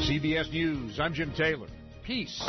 CBS News, I'm Jim Taylor. Peace.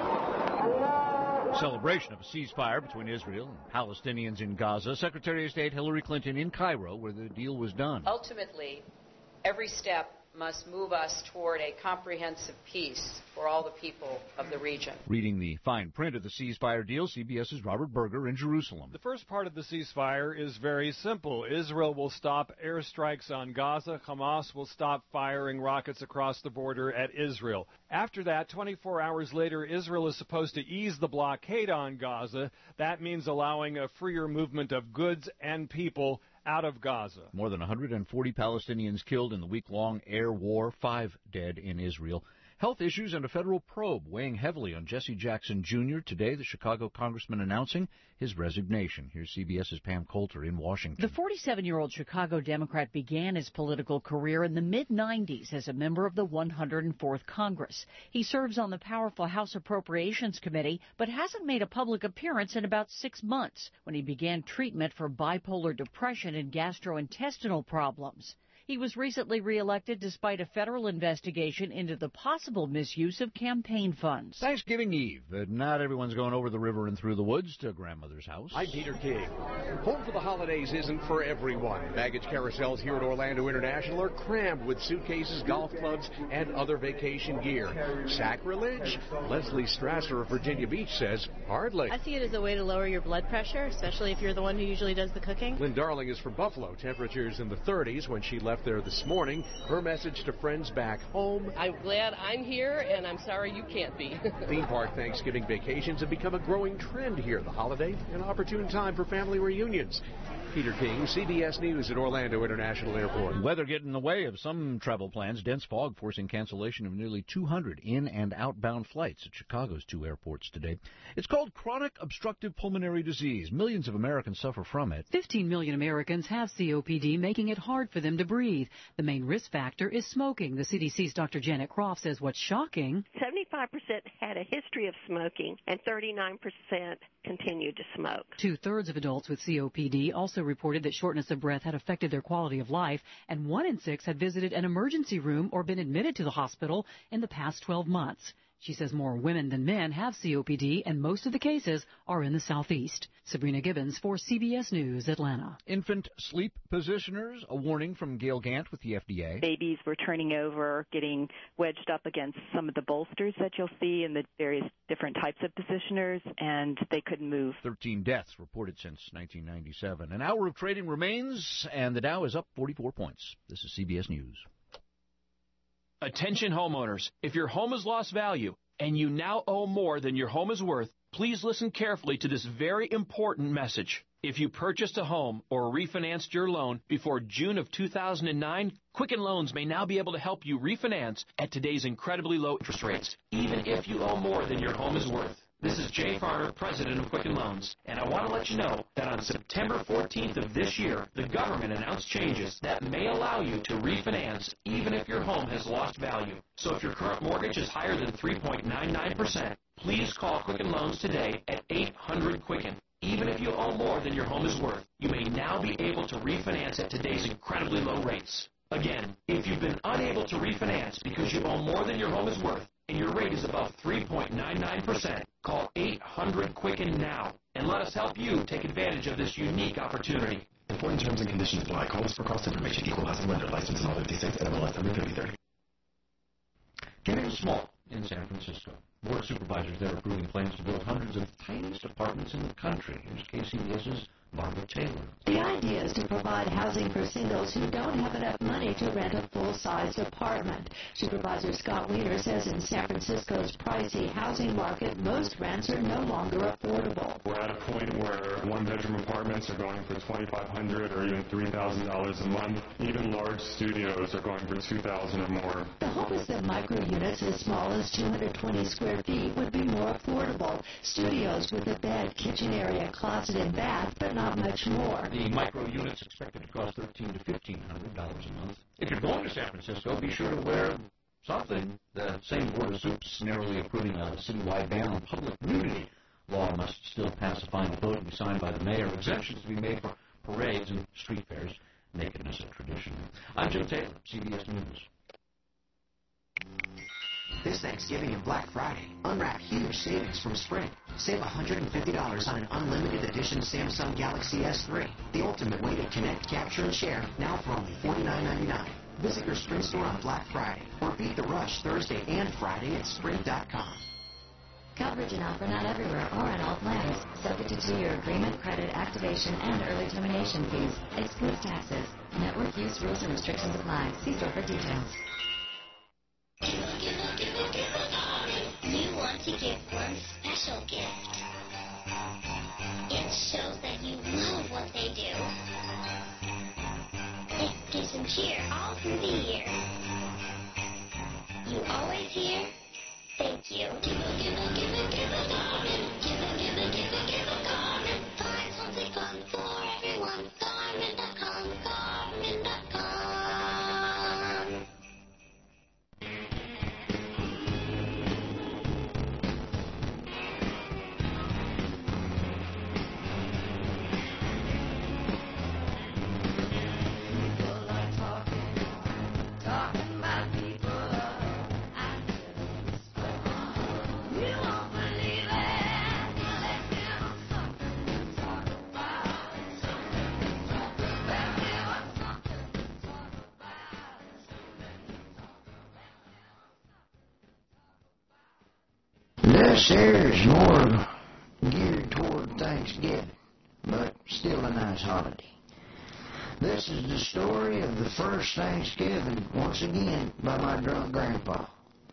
Celebration of a ceasefire between Israel and Palestinians in Gaza. Secretary of State Hillary Clinton in Cairo, where the deal was done. Ultimately, every step must move us toward a comprehensive peace for all the people of the region. Reading the fine print of the ceasefire deal, CBS's Robert Berger in Jerusalem. The first part of the ceasefire is very simple. Israel will stop airstrikes on Gaza. Hamas will stop firing rockets across the border at Israel. After that, 24 hours later, Israel is supposed to ease the blockade on Gaza. That means allowing a freer movement of goods and people out of Gaza. More than 140 Palestinians killed in the week-long air war, 5 dead in Israel. Health issues and a federal probe weighing heavily on Jesse Jackson Jr. Today, the Chicago congressman announcing his resignation. Here's CBS's Pam Coulter in Washington. The 47-year-old Chicago Democrat began his political career in the mid-'90s as a member of the 104th Congress. He serves on the powerful House Appropriations Committee, but hasn't made a public appearance in about 6 months when he began treatment for bipolar depression and gastrointestinal problems. He was recently reelected despite a federal investigation into the possible misuse of campaign funds. Thanksgiving Eve, but not everyone's going over the river and through the woods to grandmother's house. I'm Peter King. Home for the holidays isn't for everyone. Baggage carousels here at Orlando International are crammed with suitcases, golf clubs, and other vacation gear. Sacrilege? Leslie Strasser of Virginia Beach says, hardly. I see it as a way to lower your blood pressure, especially if you're the one who usually does the cooking. Lynn Darling is from Buffalo. Temperatures in the 30s when she left there this morning. Her message to friends back home: I'm glad I'm here, and I'm sorry you can't be. Theme park Thanksgiving vacations have become a growing trend here. The holiday, an opportune time for family reunions. Peter King, CBS News at Orlando International Airport. Weather getting in the way of some travel plans. Dense fog forcing cancellation of nearly 200 in- and outbound flights at Chicago's 2 airports today. It's called chronic obstructive pulmonary disease. Millions of Americans suffer from it. 15 million Americans have COPD, making it hard for them to breathe. The main risk factor is smoking. The CDC's Dr. Janet Croft says what's shocking: 75% had a history of smoking, and 39% continued to smoke. 2/3 of adults with COPD also reported that shortness of breath had affected their quality of life, and 1 in 6 had visited an emergency room or been admitted to the hospital in the past 12 months. She says more women than men have COPD, and most of the cases are in the Southeast. Sabrina Gibbons for CBS News, Atlanta. Infant sleep positioners, a warning from Gail Gant with the FDA. Babies were turning over, getting wedged up against some of the bolsters that you'll see in the various different types of positioners, and they couldn't move. 13 deaths reported since 1997. An hour of trading remains, and the Dow is up 44 points. This is CBS News. Attention homeowners, if your home has lost value and you now owe more than your home is worth, please listen carefully to this very important message. If you purchased a home or refinanced your loan before June of 2009, Quicken Loans may now be able to help you refinance at today's incredibly low interest rates, even if you owe more than your home is worth. This is Jay Farner, president of Quicken Loans, and I want to let you know that on September 14th of this year, the government announced changes that may allow you to refinance even if your home has lost value. So if your current mortgage is higher than 3.99%, please call Quicken Loans today at 800-QUICKEN. Even if you owe more than your home is worth, you may now be able to refinance at today's incredibly low rates. Again, if you've been unable to refinance because you owe more than your home is worth, and your rate is above 3.99%, call 800-QUICKEN now, and let us help you take advantage of this unique opportunity. Important terms and conditions apply. Calls for cost information. Equal housing lender. License in all 50 states. NMLS number 3030. Getting small in San Francisco. Board of supervisors there approving plans to build hundreds of tiniest apartments in the country. Here's KCBS's Barbara Taylor. The idea is to provide housing for singles who don't have enough money to rent a full-sized apartment. Supervisor Scott Wiener says in San Francisco's pricey housing market, most rents are no longer affordable. We're at a point where one-bedroom apartments are going for $2,500 or even $3,000 a month. Even large studios are going for $2,000 or more. The hope is that micro-units as small as 220 square feet would be more affordable. Studios with a bed, kitchen area, closet, and bath, but not much more. The micro units expected to cost $1,300 to $1,500 a month. If you're going to San Francisco, be sure to wear something. The same Board of Soups narrowly approving a citywide ban on public nudity. Law must still pass a final vote and be signed by the mayor. Exemptions to be made for parades and street fairs. Nakedness a tradition. I'm Jim Taylor, CBS News. This Thanksgiving and Black Friday, unwrap huge savings from Sprint. Save $150 on an unlimited edition Samsung Galaxy S3. The ultimate way to connect, capture, and share, now for only $49.99. Visit your Sprint store on Black Friday or beat the rush Thursday and Friday at Sprint.com. Coverage and offer not everywhere or on all plans. Subject to 2-year agreement, credit, activation, and early termination fees. Excludes taxes. Network use rules and restrictions apply. See store for details. You want to give one special gift. It shows that you love what they do. It gives them cheer all through the year. You always hear, thank you. Give a Garmin. Give a Garmin. Find something fun for everyone. Garmin.com, Garmin.com. This here is more geared toward Thanksgiving, but still a nice holiday. This is the story of the first Thanksgiving, once again, by my drunk grandpa.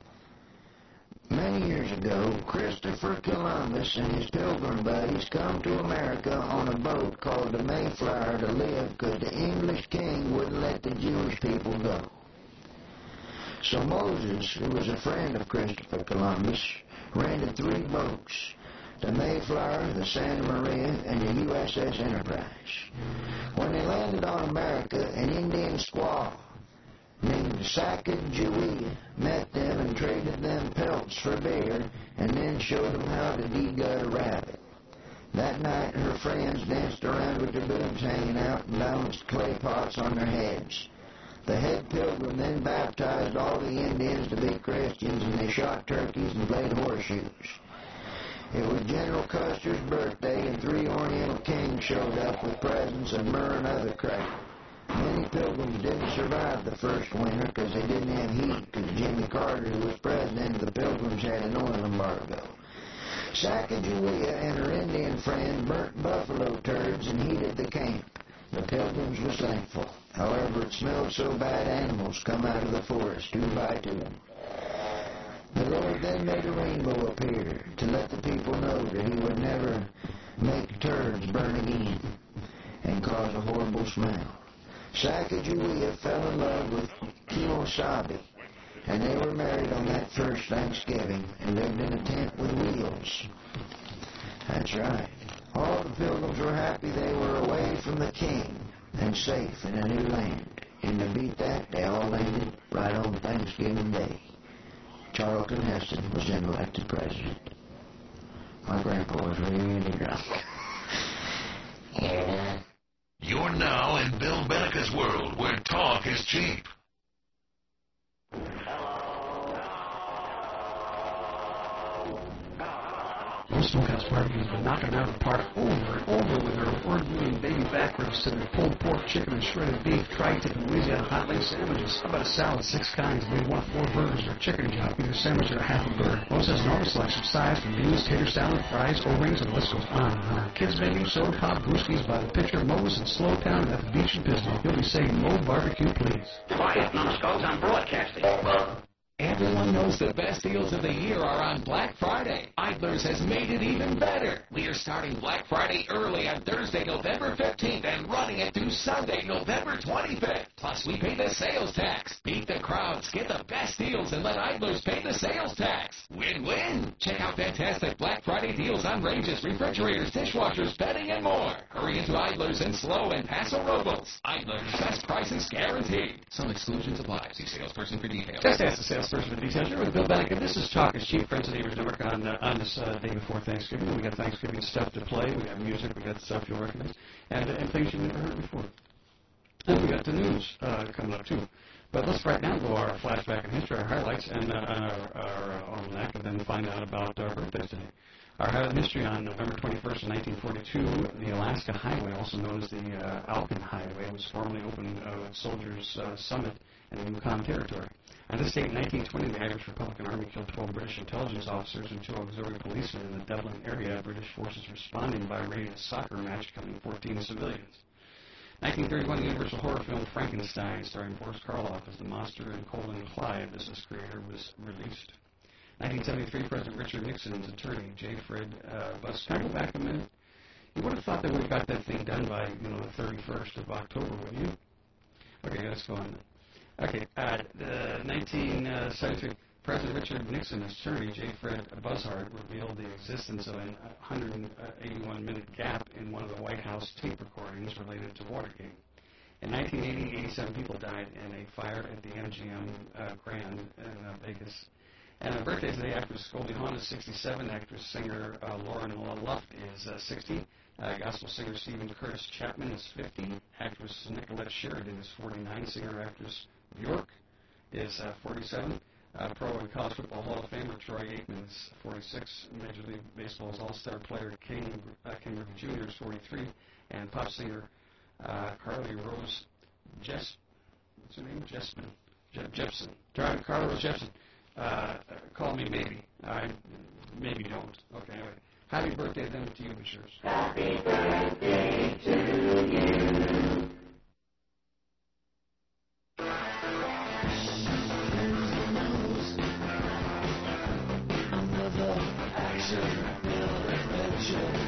Many years ago, Christopher Columbus and his pilgrim buddies come to America on a boat called the Mayflower to live because the English king wouldn't let the Jewish people go. So Moses, who was a friend of Christopher Columbus, rented 3 boats, the Mayflower, the Santa Maria, and the USS Enterprise. When they landed on America, an Indian squaw named Sacagawea met them and traded them pelts for beer, and then showed them how to degut a rabbit. That night, her friends danced around with their boobs hanging out and balanced clay pots on their heads. The head pilgrim then baptized all the Indians to be Christians, and they shot turkeys and played horseshoes. It was General Custer's birthday, and 3 Oriental kings showed up with presents of myrrh and other crap. Many pilgrims didn't survive the first winter because they didn't have heat, because Jimmy Carter, who was president of the Pilgrims, had an oil embargo. Sacagawea and her Indian friend burnt buffalo turds and heated the camp. The pilgrims were thankful. However, it smelled so bad animals come out of the forest 2 by 2. The Lord then made a rainbow appear to let the people know that he would never make turds burn again and cause a horrible smell. Sacagawea fell in love with Kemosabe, and they were married on that first Thanksgiving and lived in a tent with wheels. That's right. All the pilgrims were happy they were away from the king and safe in a new land. And to beat that, they all landed right on Thanksgiving Day. Charlton Heston was then elected president. My grandpa was really drunk. You're now in Bill Beneca's world, where talk is cheap. Those smokehouse barbecues have been knocking out of the park over and over with their award-winning baby back ribs and their pulled pork, chicken, and shredded beef, tri-tip, and Louisiana hot leg sandwiches. How about a salad, 6 kinds, maybe 1 or 4 burgers, or a chicken job, either sandwich or a half a bird. Lowe's has an enormous selection of sides from beans, tater salad, fries, O-rings, and the list goes on and on. Kids menu, soda pop, brewskis by the pitcher, Moe's and Slowtown at the beach and Pismo. You'll be saying Moe Barbecue, please. Quiet, numbskulls, I'm broadcasting. Everyone knows the best deals of the year are on Black Friday. Idler's has made it even better. We are starting Black Friday early on Thursday, November 15th, and running it through Sunday, November 25th. Plus, we pay the sales tax. Beat the crowds, get the best deals, and let Idler's pay the sales tax. Win-win. Check out fantastic Black Friday deals on ranges, refrigerators, dishwashers, bedding, and more. Hurry into Idler's in Slow and Paso Robles. Idler's best prices guaranteed. Some exclusions apply. See salesperson for details. Just ask the salesperson for details. You're with Bill Beneca. This is Talk is Cheap, Friends and Neighbors Network on this day before Thanksgiving. We got Thanksgiving stuff to play. We got music. We got stuff you'll recognize. And things you've never heard before. And we got the news coming up, too. But let's right now go to our flashback in history, our highlights, and our almanac, and then find out about our birthdays today. Our highlight in history on November 21st, 1942, the Alaska Highway, also known as the Alcan Highway, was formally opened at Soldiers Summit in the Yukon Territory. On this date, in 1920, the Irish Republican Army killed 12 British intelligence officers and 2 auxiliary policemen in the Dublin area. British forces responding by raiding a soccer match, killing 14 civilians. 1931, the Universal horror film Frankenstein, starring Boris Karloff as the monster and Colin Clyde as his creator, was released. 1973, President Richard Nixon's attorney, J. Fred Buss. Can I go back a minute? You would have thought they would have got that thing done by, the 31st of October, wouldn't you? Okay, let's go on. Okay, 1973, President Richard Nixon's attorney, J. Fred Buzzard, revealed the existence of a 181-minute gap in one of the White House tape recordings related to Watergate. In 1980, 87 people died in a fire at the MGM Grand in Vegas. And on birthday today, actress Goldie Hawn is 67, actress singer Lauren Luft is 60, gospel singer Stephen Curtis Chapman is 50, actress Nicolette Sheridan is 49, singer-actress Bjork is 47, Pro and College Football Hall of Famer Troy Aikman is 46, Major League Baseball's All-Star player Ken Griffey Jr. is 43, and pop singer Carly Rose what's her name? Jepsen. Carly Rose Jepsen. Call me maybe. Maybe don't. Okay, anyway. Happy birthday then to you, Bashir. Happy birthday to you. Another action-filled adventure.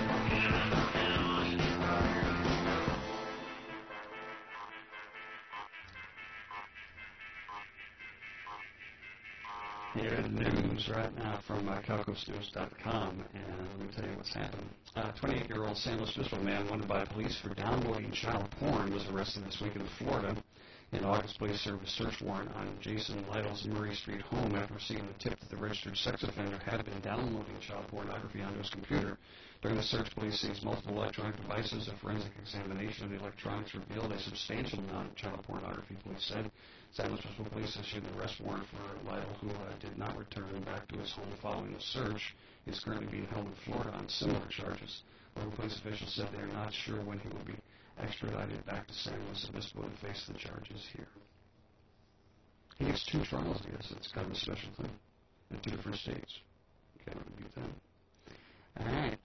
Here in the news right now from CalcosNews.com, and let me tell you what's happened. 28-year-old San Luis Obispo man wanted by police for downloading child porn was arrested this week in Florida. In August, police served a search warrant on Jason Lytle's Murray Street home after receiving the tip that the registered sex offender had been downloading child pornography onto his computer. During the search, police seized multiple electronic devices. A forensic examination of the electronics revealed a substantial amount of child pornography, police said. San Luis Obispo police issued an arrest warrant for Lytle, who did not return back to his home following the search. He is currently being held in Florida on similar charges. Local police officials said they are not sure when he will be extradited back to San Luis Obispo to face the charges here. He gets 2 trials, I guess. It's kind of a special thing in 2 different states. Can't really beat that. All right.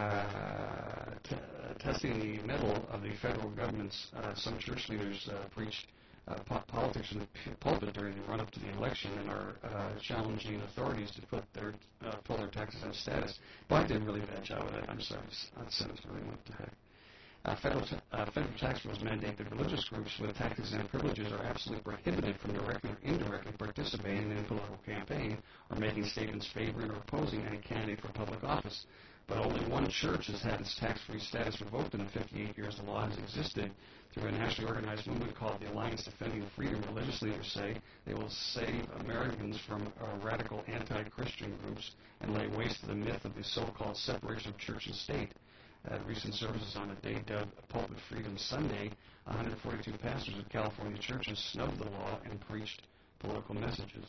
Testing the mettle of the federal government's, some church leaders preached politics in the pulpit during the run-up to the election and are challenging authorities to pull their taxes out of status. Biden did a really bad job of that. I'm sorry. The Senate's really what the heck. Federal tax rules mandate that religious groups with tax-exempt privileges are absolutely prohibited from directly or indirectly participating in a political campaign or making statements favoring or opposing any candidate for public office. But only one church has had its tax-free status revoked in the 58 years the law has existed. Through a nationally organized movement called the Alliance Defending Freedom, religious leaders say they will save Americans from radical anti-Christian groups and lay waste to the myth of the so-called separation of church and state. At recent services on a day dubbed Pulpit Freedom Sunday, 142 pastors of California churches snubbed the law and preached political messages.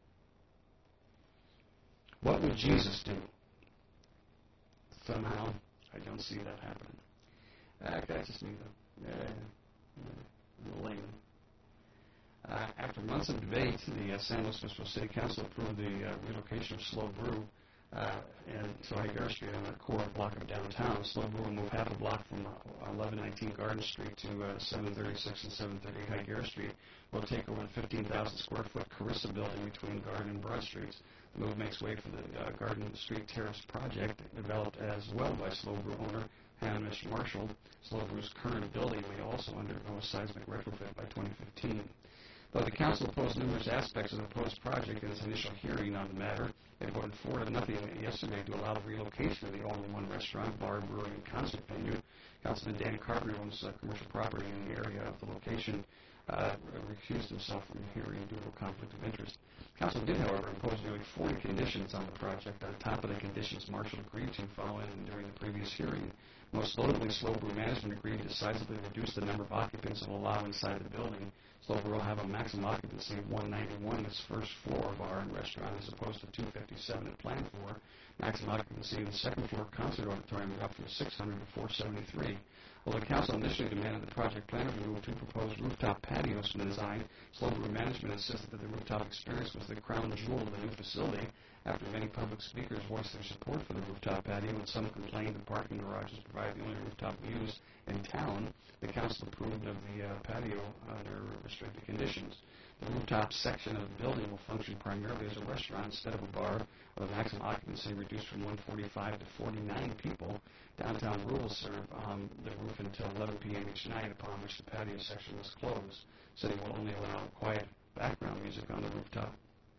What would Jesus do? Somehow, I don't see that happening. That's just me, though. I'm a layman. After months of debate, the San Luis Obispo City Council approved the relocation of Slow Brew and so Higuera Street on the core block of downtown. Slow Brew will move half a block from 1119 Garden Street to 736 and 738 Higuera Street. Will take over the 15,000 square foot Carissa building between Garden and Broad Streets. The move makes way for the Garden Street Terrace project, developed as well by Slow Brew owner Hamish Marshall. Slow Brew's current building may also undergo a seismic retrofit by 2015. Though the council opposed numerous aspects of the proposed project in its initial hearing on the matter, it voted 4-0 yesterday to allow the relocation of the all-in-one restaurant, bar, brewery, and concert venue. Councilman Dan Carpenter owns commercial property in the area of the location. recused himself from hearing due to a conflict of interest. Council did, however, impose nearly 40 conditions on the project on top of the conditions Marshall agreed to following and during the previous hearing. Most notably, Slow Brew Management agreed to decisively reduce the number of occupants it will allow inside the building. Slow Brew will have a maximum occupancy of 191 in its first floor bar and restaurant as opposed to 257 it planned for. Maximum occupancy in the second floor concert auditorium went up from 600 to 473. Although the council initially demanded the project planners remove two proposed rooftop patios from the design, Slow Brew Management insisted that the rooftop experience was the crown jewel of the new facility. After many public speakers voiced their support for the rooftop patio and some complained the parking garages provided the only rooftop views in town, the council approved of the patio under restricted conditions. The rooftop section of the building will function primarily as a restaurant instead of a bar, with a maximum occupancy reduced from 145 to 49 people. Downtown Brew will serve the roof until 11 p.m. each night, upon which the patio section is closed. City will only allow quiet background music on the rooftop.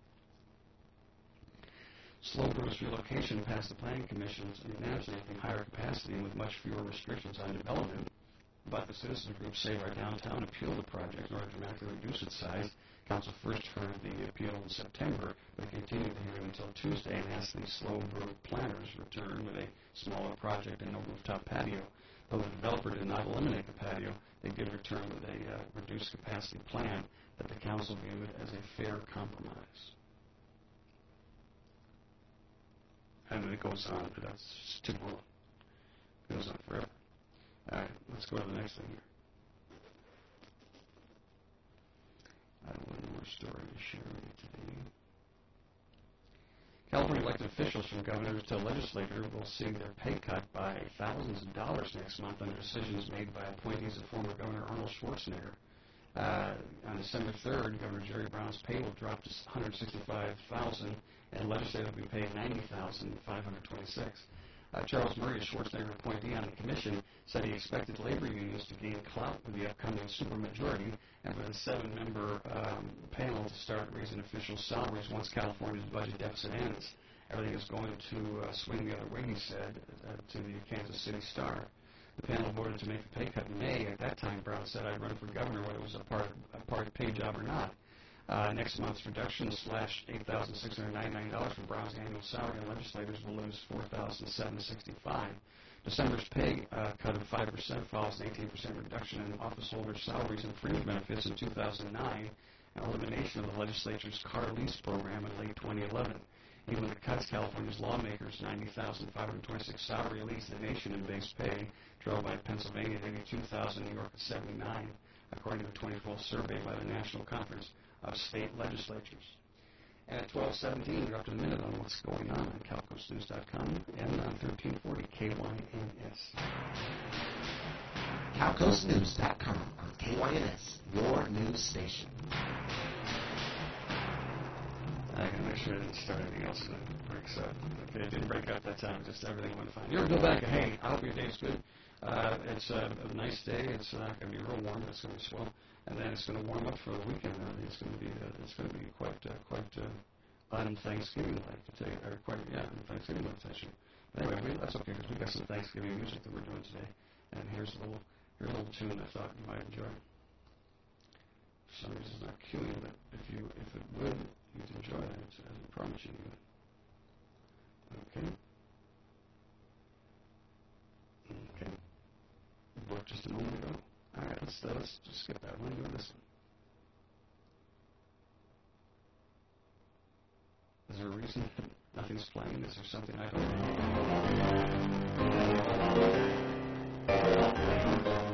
Slow Brew's relocation past the Planning Commission's unanimously in higher capacity and with much fewer restrictions on development. But the citizen group Save Our Downtown appealed the project in order to dramatically reduce its size. Council first heard the appeal in September, but continued the hearing until Tuesday and asked the Slow Brew planners return with a smaller project and no rooftop patio. Though the developer did not eliminate the patio, they did return with a reduced capacity plan that the council viewed as a fair compromise. And it goes on, but that's just too long. It goes on forever. All right, let's go to the next thing here. I have one more story to share with you today. California elected officials from governors to legislators will see their pay cut by thousands of dollars next month under decisions made by appointees of former Governor Arnold Schwarzenegger. On December 3rd, Governor Jerry Brown's pay will drop to $165,000, and legislators will be paid $90,526. Charles Murray, a Schwarzenegger appointee on the commission, said he expected labor unions to gain clout with the upcoming supermajority and for the seven-member panel to start raising official salaries once California's budget deficit ends. Everything is going to swing the other way, he said, to the Kansas City Star. The panel voted to make the pay cut in May. At that time, Brown said, I'd run for governor whether it was a part pay job or not. Next month's reduction slashed $8,699 from Brown's annual salary, and legislators will lose $4,765. December's pay cut of 5% follows an 18% reduction in office holders' salaries and fringe benefits in 2009, and elimination of the legislature's car lease program in late 2011. Even with the cuts, California's lawmakers' $90,526 salary leads the nation in base pay, trailed by Pennsylvania at $82,000, New York at $79,000, according to a 2012 survey by the National Conference of State Legislatures. And at 12:17, we're up to the minute on what's going on CalcoastNews.com and on 1340 KYNS. CalcoastNews.com on KYNS, your news station. I gotta make sure I didn't start anything else that breaks up. Okay, it didn't break up that time, just everything went fine. You ever go back and, hey, I hope your day's good. It's a nice day. It's not going to be real warm, but it's going to be swell. And then it's going to warm up for the weekend. It's going to be quite autumn Thanksgiving-like, to tell you, or Thanksgiving-like, actually. But anyway, that's okay, because we got some Thanksgiving music that we're doing today. And here's a little tune I thought you might enjoy. For some reason it's not cueing, but if it would, you'd enjoy it, as I promise you would. Okay. Okay. It worked just a moment ago. All right, let's just skip that one and go to this one. Is there a reason that nothing's playing? Is there something I don't know?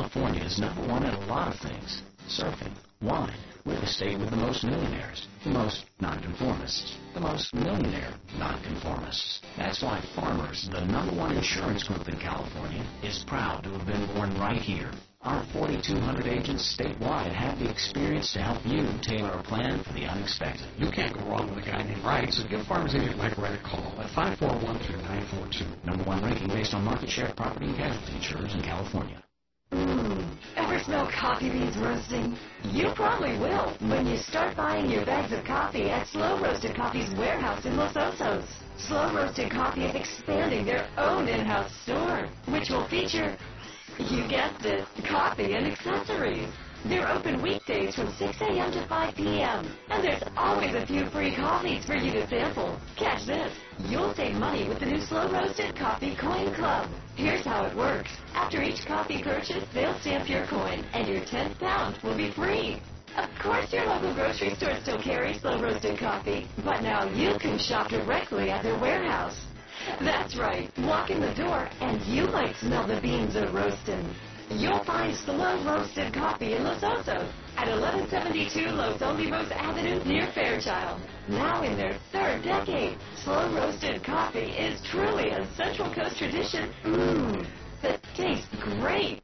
California is #1 at a lot of things. Surfing, wine. We're the state with the most millionaires, the most nonconformists, the most millionaire nonconformists. That's why Farmers, the #1 insurance group in California, is proud to have been born right here. Our 4,200 agents statewide have the experience to help you tailor a plan for the unexpected. You can't go wrong with a guy named Wright, so give Farmers Agent Mike Wright a call at 541-3942. #1 ranking based on market share of property and casualty insurers in California. Ever smell coffee beans roasting? You probably will when you start buying your bags of coffee at Slow Roasted Coffee's warehouse in Los Osos. Slow Roasted Coffee is expanding their own in-house store, which will feature, you guessed it, coffee and accessories. They're open weekdays from 6 a.m. to 5 p.m. And there's always a few free coffees for you to sample. Catch this. You'll save money with the new Slow Roasted Coffee Coin Club. Here's how it works. After each coffee purchase, they'll stamp your coin, and your 10th pound will be free. Of course, your local grocery store still carries Slow Roasted Coffee, but now you can shop directly at their warehouse. That's right. Walk in the door, and you might smell the beans are roasting. You'll find Slow Roasted Coffee in Los Osos at 1172 Los Olivos Avenue near Fairchild. Now in their 3rd decade, Slow Roasted Coffee is truly a Central Coast tradition that tastes great.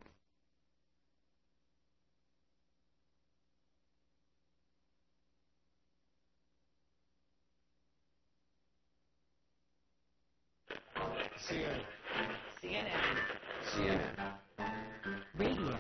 CNN. Radio.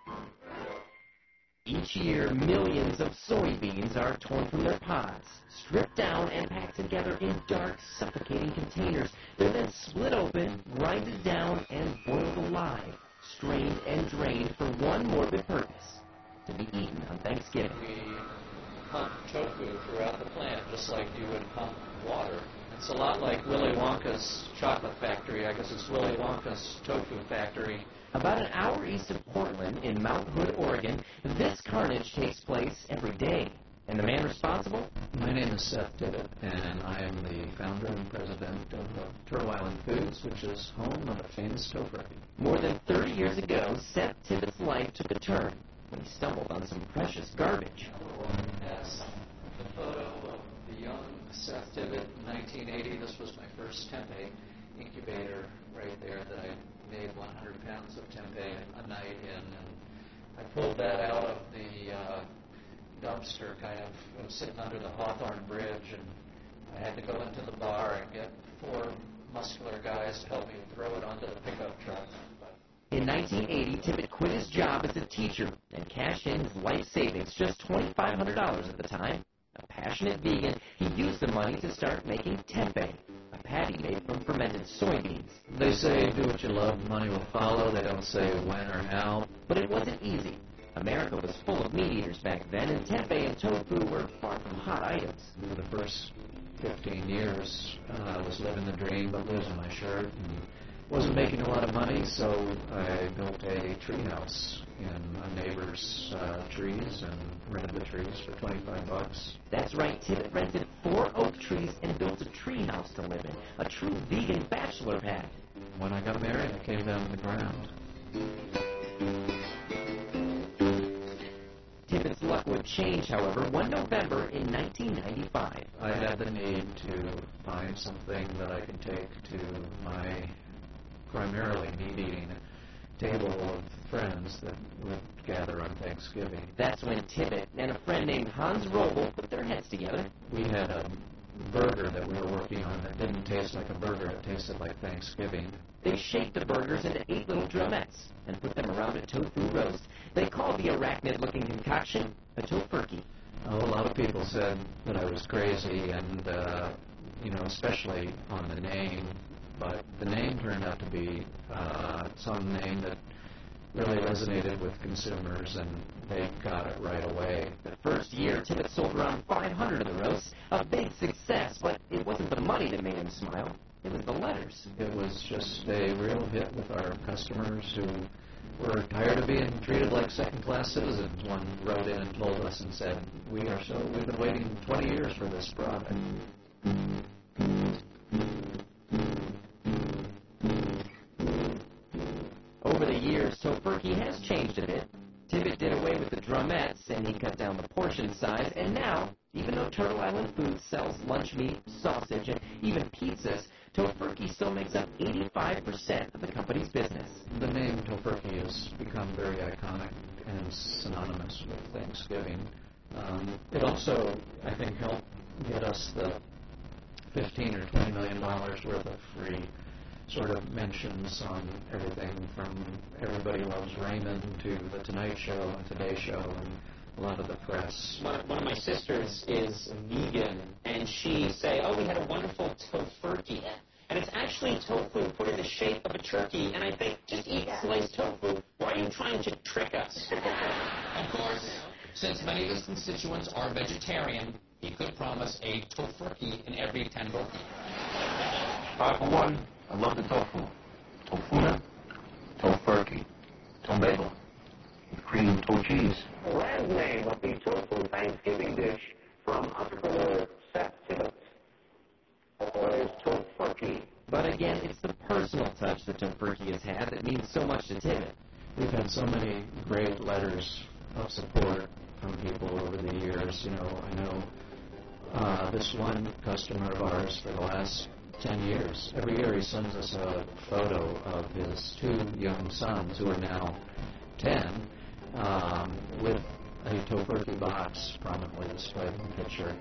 Each year, millions of soybeans are torn from their pods, stripped down and packed together in dark, suffocating containers. They're then split open, grinded down, and boiled alive, strained and drained for one morbid purpose: to be eaten on Thanksgiving. We pump tofu throughout the plant just like you would pump water. It's a lot like Willy Wonka's chocolate factory. I guess it's Willy Wonka's tofu factory. About an hour east of Portland in Mount Hood, Oregon, this carnage takes place every day. And the man responsible? My name is Seth Tibbett, and I am the founder and president of Turtle Island Foods, which is home of a famous Tofurkey. More than 30 years ago, Seth Tibbett's life took a turn when he stumbled on some precious garbage. Yes, the photo of the young Seth Tibbett in 1980. This was my first tempeh incubator right there that I made 100 pounds of tempeh a night in, and I pulled that out of the dumpster kind of sitting under the Hawthorne Bridge, and I had to go into the bar and get 4 muscular guys to help me throw it onto the pickup truck. In 1980, Tibbett quit his job as a teacher and cashed in his life savings, just $2,500 at the time. A passionate vegan, he used the money to start making tempeh, a patty made from fermented soybeans. They say do what you love, money will follow. They don't say when or how. But it wasn't easy. America was full of meat eaters back then, and tempeh and tofu were far from hot items. For the first 15 years, I was living the dream, but losing my shirt. And wasn't making a lot of money, so I built a tree house in a neighbor's trees and rented the trees for $25. That's right, Tibbett rented 4 oak trees and built a tree house to live in, a true vegan bachelor pad. When I got married, I came down to the ground. Tibbett's luck would change, however, one November in 1995. I had the need to find something that I could take to my primarily meat-eating table of friends that would gather on Thanksgiving. That's when Tibbett and a friend named Hans Robel put their heads together. We had a burger that we were working on that didn't taste like a burger, it tasted like Thanksgiving. They shaped the burgers into 8 little drumettes and put them around a tofu roast. They called the arachnid-looking concoction a tofurkey. A lot of people said that I was crazy, and, especially on the name. But the name turned out to be some name that really resonated with consumers, and they got it right away. The first year, Tibbett sold around 500 of the roasts, a big success, but it wasn't the money that made him smile. It was the letters. It was just a real hit with our customers who were tired of being treated like second-class citizens. One wrote in and told us and said, we've been waiting 20 years for this product. Over the years, Tofurkey has changed a though Turtle Island Foods sells lunch meat, sausage, and even pizzas, Tofurkey still makes up 85% of the company's business. The name Tofurkey has become very iconic and synonymous with Thanksgiving. It also, I think, helped get us the $15 or $20 million worth of free sort of mentions on everything from Everybody Loves Raymond to The Tonight Show and Today Show and a lot of the press. One of my sisters is vegan, and she say, oh, we had a wonderful tofurkey. And it's actually tofu put in the shape of a turkey, and I think, just eat sliced tofu. Why are you trying to trick us? Of course, since many of his constituents are vegetarian, he could promise a tofurkey in every tenboki. 5 for 1, I love the tofu. Tofuna, tofurkey, tomato, cream toe cheese. The last name of the tofu Thanksgiving dish from entrepreneur Seth Tibbetts is Tofurkey. But again, it's the personal touch that Tofurkey has had that means so much to Tibbet. We've had so many great letters of support from people over the years. You know, I know this one customer of ours for the last 10 years. Every year he sends us a photo of his 2 young sons, who are now 10, with a Tofurkey box prominently displayed in the picture.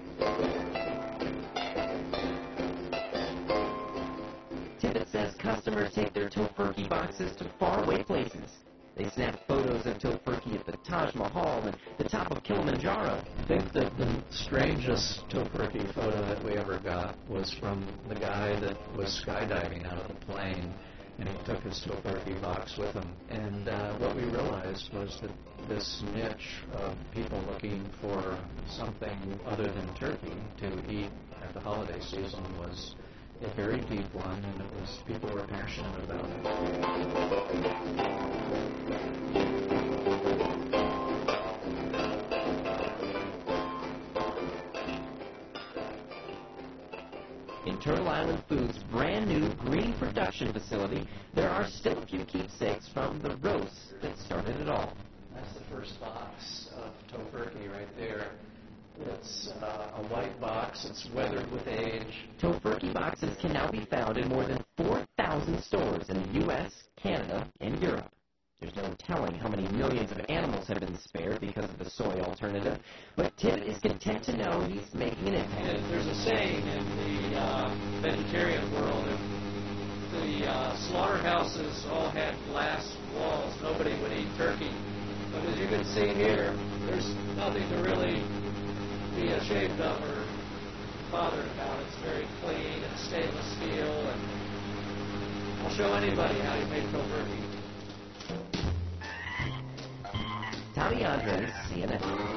Tibbet says customers take their Tofurkey boxes to faraway places. They snap photos of Tofurkey at the Taj Mahal and the top of Kilimanjaro. I think that the strangest Tofurkey photo that we ever got was from the guy that was skydiving out of the plane, and he took his Tofurkey box with him. And what we realized was that this niche of people looking for something other than turkey to eat at the holiday season was a very deep one, and it was people were passionate about it. In Turtle Island Foods' brand new green production facility, there are still a few keepsakes from the roast that started it all. That's the first box of Tofurkey right there. It's a white box. It's weathered with age. Tofurkey boxes can now be found in more than 4,000 stores in the U.S., Canada, and Europe. There's no telling how many millions of animals have been spared because of the soy alternative, but Tibbet is content to know he's making an impact. There's a saying in the vegetarian world, if the slaughterhouses all had glass walls, nobody would eat turkey. But as you can see here, there's nothing to really be ashamed of or bothered about. It's very clean and stainless steel, and I'll show anybody how you make Tofurkey. Tommy Andres, CNN.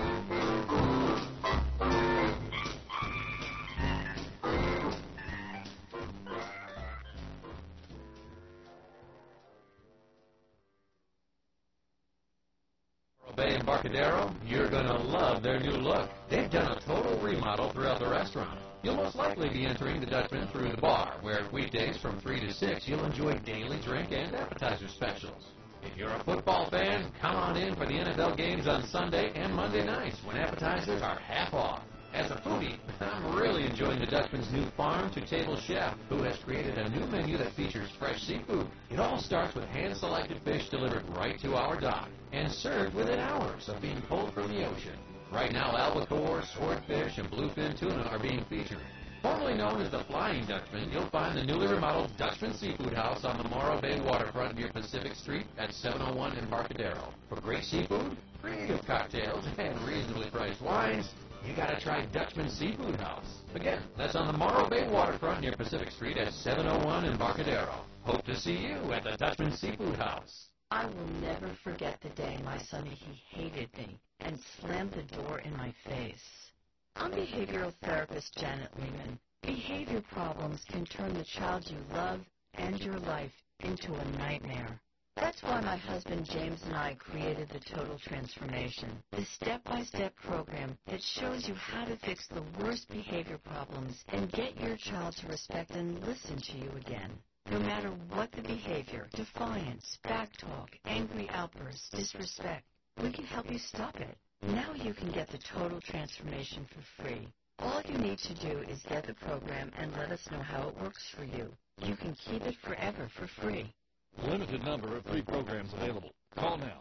Bay Embarcadero, you're going to love their new look. They've done a total remodel throughout the restaurant. You'll most likely be entering the Dutchman through the bar, where weekdays from 3 to 6 you'll enjoy daily drink and appetizer specials. If you're a football fan, come on in for the NFL games on Sunday and Monday nights, when appetizers are half off. As a foodie, I'm really enjoying the Dutchman's new farm-to-table chef, who has created a new menu that features fresh seafood. It all starts with hand-selected fish delivered right to our dock and served within hours of being pulled from the ocean. Right now, albacore, swordfish, and bluefin tuna are being featured. Formerly known as the Flying Dutchman, you'll find the newly remodeled Dutchman Seafood House on the Morro Bay waterfront near Pacific Street at 701 Embarcadero. For great seafood, creative cocktails, and reasonably priced wines, you gotta try Dutchman Seafood House. Again, that's on the Morro Bay waterfront near Pacific Street at 701 Embarcadero. Hope to see you at the Dutchman Seafood House. I will never forget the day my son, he hated me and slammed the door in my face. I'm behavioral therapist Janet Lehman. Behavior problems can turn the child you love and your life into a nightmare. That's why my husband James and I created the Total Transformation, the step-by-step program that shows you how to fix the worst behavior problems and get your child to respect and listen to you again. No matter what the behavior, defiance, backtalk, angry outbursts, disrespect, we can help you stop it. Now you can get the Total Transformation for free. What you need to do is get the program and let us know how it works for you. You can keep it forever for free. Limited number of free programs available. Call now,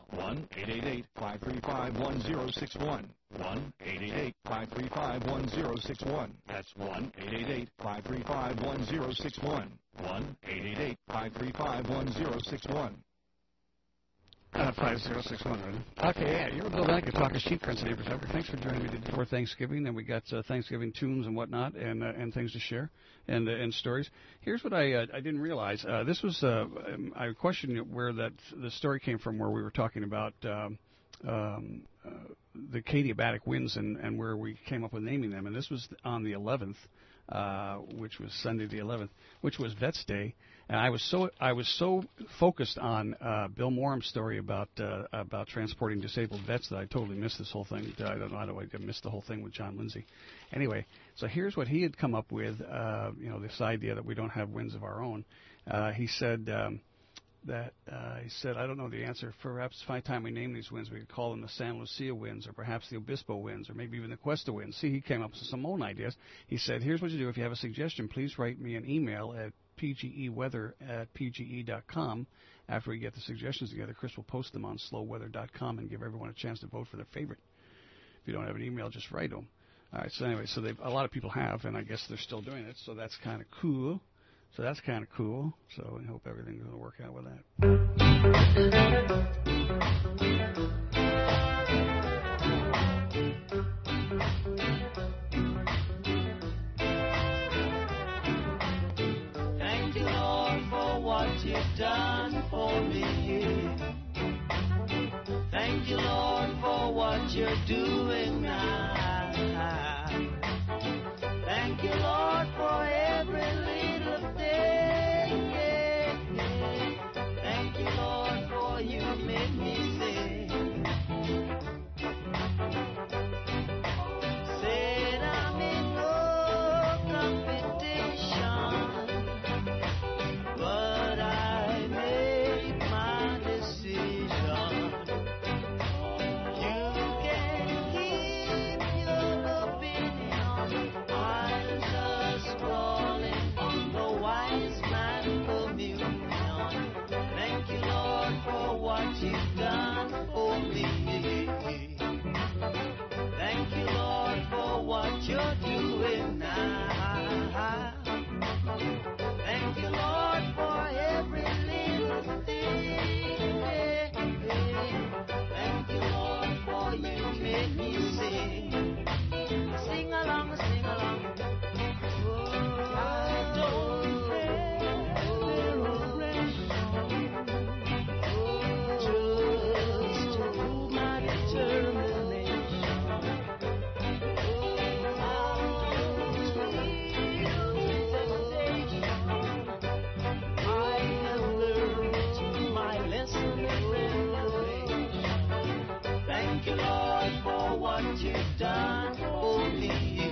1-888-535-1061. 1-888-535-1061. That's 1-888-535-1061. 1-888-535-1061. 5061, right? Okay, yeah, you're Bill Benecker, talking Sheep Friends and Neighbors Ever. Thanks for joining me before Thanksgiving, and we got Thanksgiving tunes and whatnot, and things to share, and stories. Here's what I didn't realize. This was I questioned where the story came from, where we were talking about the Kadiabatic winds and where we came up with naming them, and this was on the 11th. Which was Sunday the 11th, which was Vets Day, and I was so focused on Bill Morham's story about transporting disabled vets that I totally missed this whole thing. I don't know how I missed the whole thing with John Lindsay. Anyway, so here's what he had come up with. This idea that we don't have winds of our own. He said. He said, I don't know the answer. Perhaps by the time we name these winds, we could call them the San Lucia winds, or perhaps the Obispo winds, or maybe even the Cuesta winds. See, he came up with some own ideas. He said, here's what you do. If you have a suggestion, please write me an email at pgeweather@pge.com. After we get the suggestions together, Chris will post them on slowweather.com and give everyone a chance to vote for their favorite. If you don't have an email, just write them. All right, so anyway, a lot of people have, and I guess they're still doing it, so that's kind of cool. So that's kind of cool. So I hope everything's going to work out with that. Thank you, Lord, for what you've done for me. Thank you, Lord, for what you're doing now. Thank you, Lord, for every little thing. Thank you, Lord, for you made me sing. Said I'm in no competition, but I made my decision. You can keep your opinion. I'm just calling on the wise man communion. Thank you, Lord, for what you've done for me. Thank you, Lord, for what you're doing now. Thank you, Lord, for every little thing. Thank you, Lord, for you made me sing. Sing along, sing along. I don't just to prove my determination. I have learned my lesson in revelation. Thank you, Lord, for what you've done for me.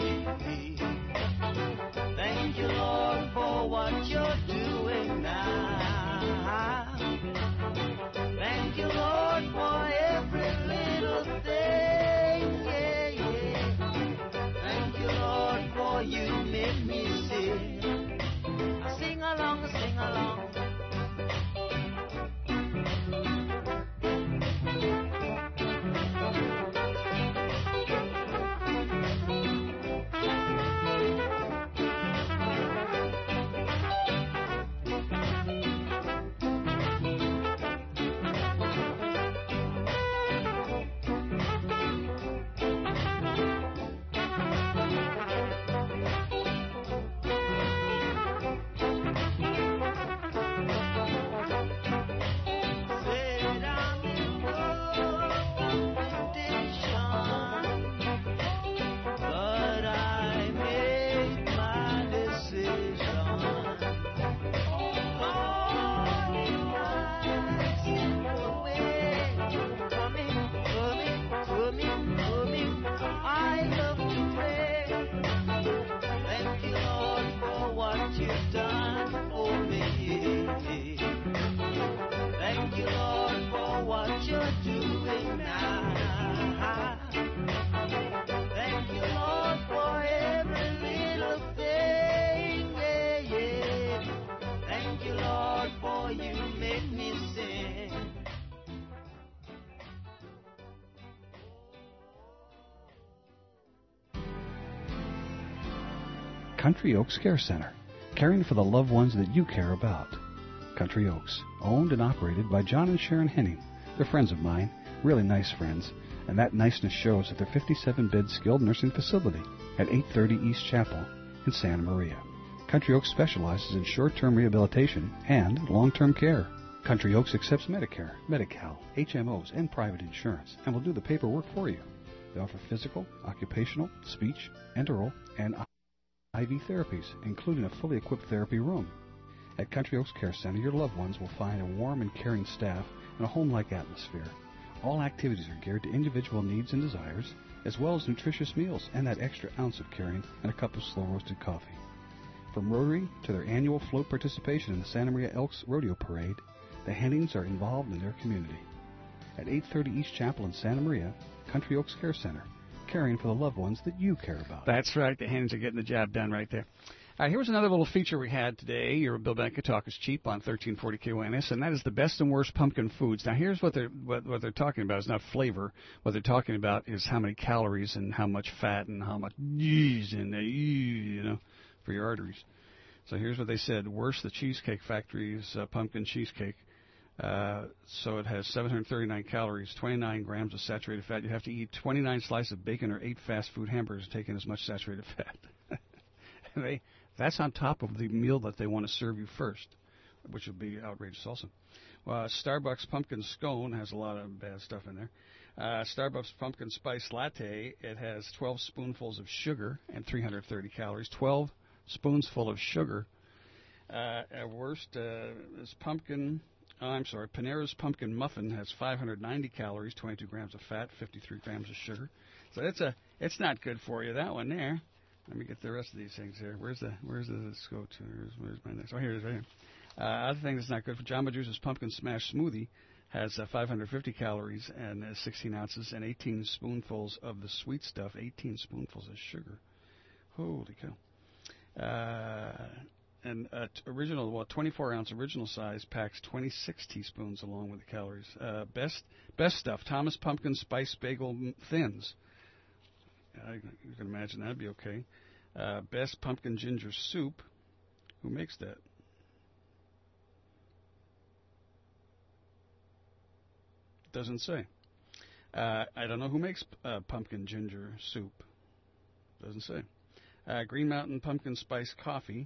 Thank you, Lord, for what you're doing now. Thank you, Lord, for every little thing. Thank you, Lord, for you made me sing. Sing along, sing along. Country Oaks Care Center, caring for the loved ones that you care about. Country Oaks, owned and operated by John and Sharon Henning. They're friends of mine, really nice friends, and that niceness shows at their 57-bed skilled nursing facility at 830 East Chapel in Santa Maria. Country Oaks specializes in short-term rehabilitation and long-term care. Country Oaks accepts Medicare, Medi-Cal, HMOs, and private insurance, and will do the paperwork for you. They offer physical, occupational, speech, enteral, and IV therapies, including a fully equipped therapy room. At Country Oaks Care Center, your loved ones will find a warm and caring staff and a home-like atmosphere. All activities are geared to individual needs and desires, as well as nutritious meals and that extra ounce of caring and a cup of slow-roasted coffee. From Rotary to their annual float participation in the Santa Maria Elks Rodeo Parade, the Hennings are involved in their community. At 830 East Chapel in Santa Maria, Country Oaks Care Center, caring for the loved ones that you care about. That's right. The Hennings are getting the job done right there. Here was another little feature we had today. Your Bill Benica Talk is cheap on 1340 KYNS, and that is the best and worst pumpkin foods. Now, here's what they're talking about. It's not flavor. What they're talking about is how many calories and how much fat and how much for your arteries. So here's what they said. Worst, the Cheesecake Factory's pumpkin cheesecake. So it has 739 calories, 29 grams of saturated fat. You have to eat 29 slices of bacon or 8 fast food hamburgers to take in as much saturated fat. That's on top of the meal that they want to serve you first, which would be outrageous also. Starbucks Pumpkin Scone has a lot of bad stuff in there. Starbucks Pumpkin Spice Latte, it has 12 spoonfuls of sugar and 330 calories. 12 spoonsful of sugar. At worst is Panera's Pumpkin Muffin has 590 calories, 22 grams of fat, 53 grams of sugar. So it's not good for you, that one there. Let me get the rest of these things here. Where's this go to? Where's my next? Oh, here it is right here. Other thing that's not good for Jamba Juice's Pumpkin Smash Smoothie has 550 calories and 16 ounces and 18 spoonfuls of the sweet stuff, 18 spoonfuls of sugar. Holy cow. And 24-ounce original size packs 26 teaspoons along with the calories. Best stuff, Thomas Pumpkin Spice Bagel Thins. You can imagine that'd be okay. Best Pumpkin Ginger Soup. Who makes that? Doesn't say. I don't know who makes pumpkin ginger soup. Doesn't say. Green Mountain Pumpkin Spice Coffee.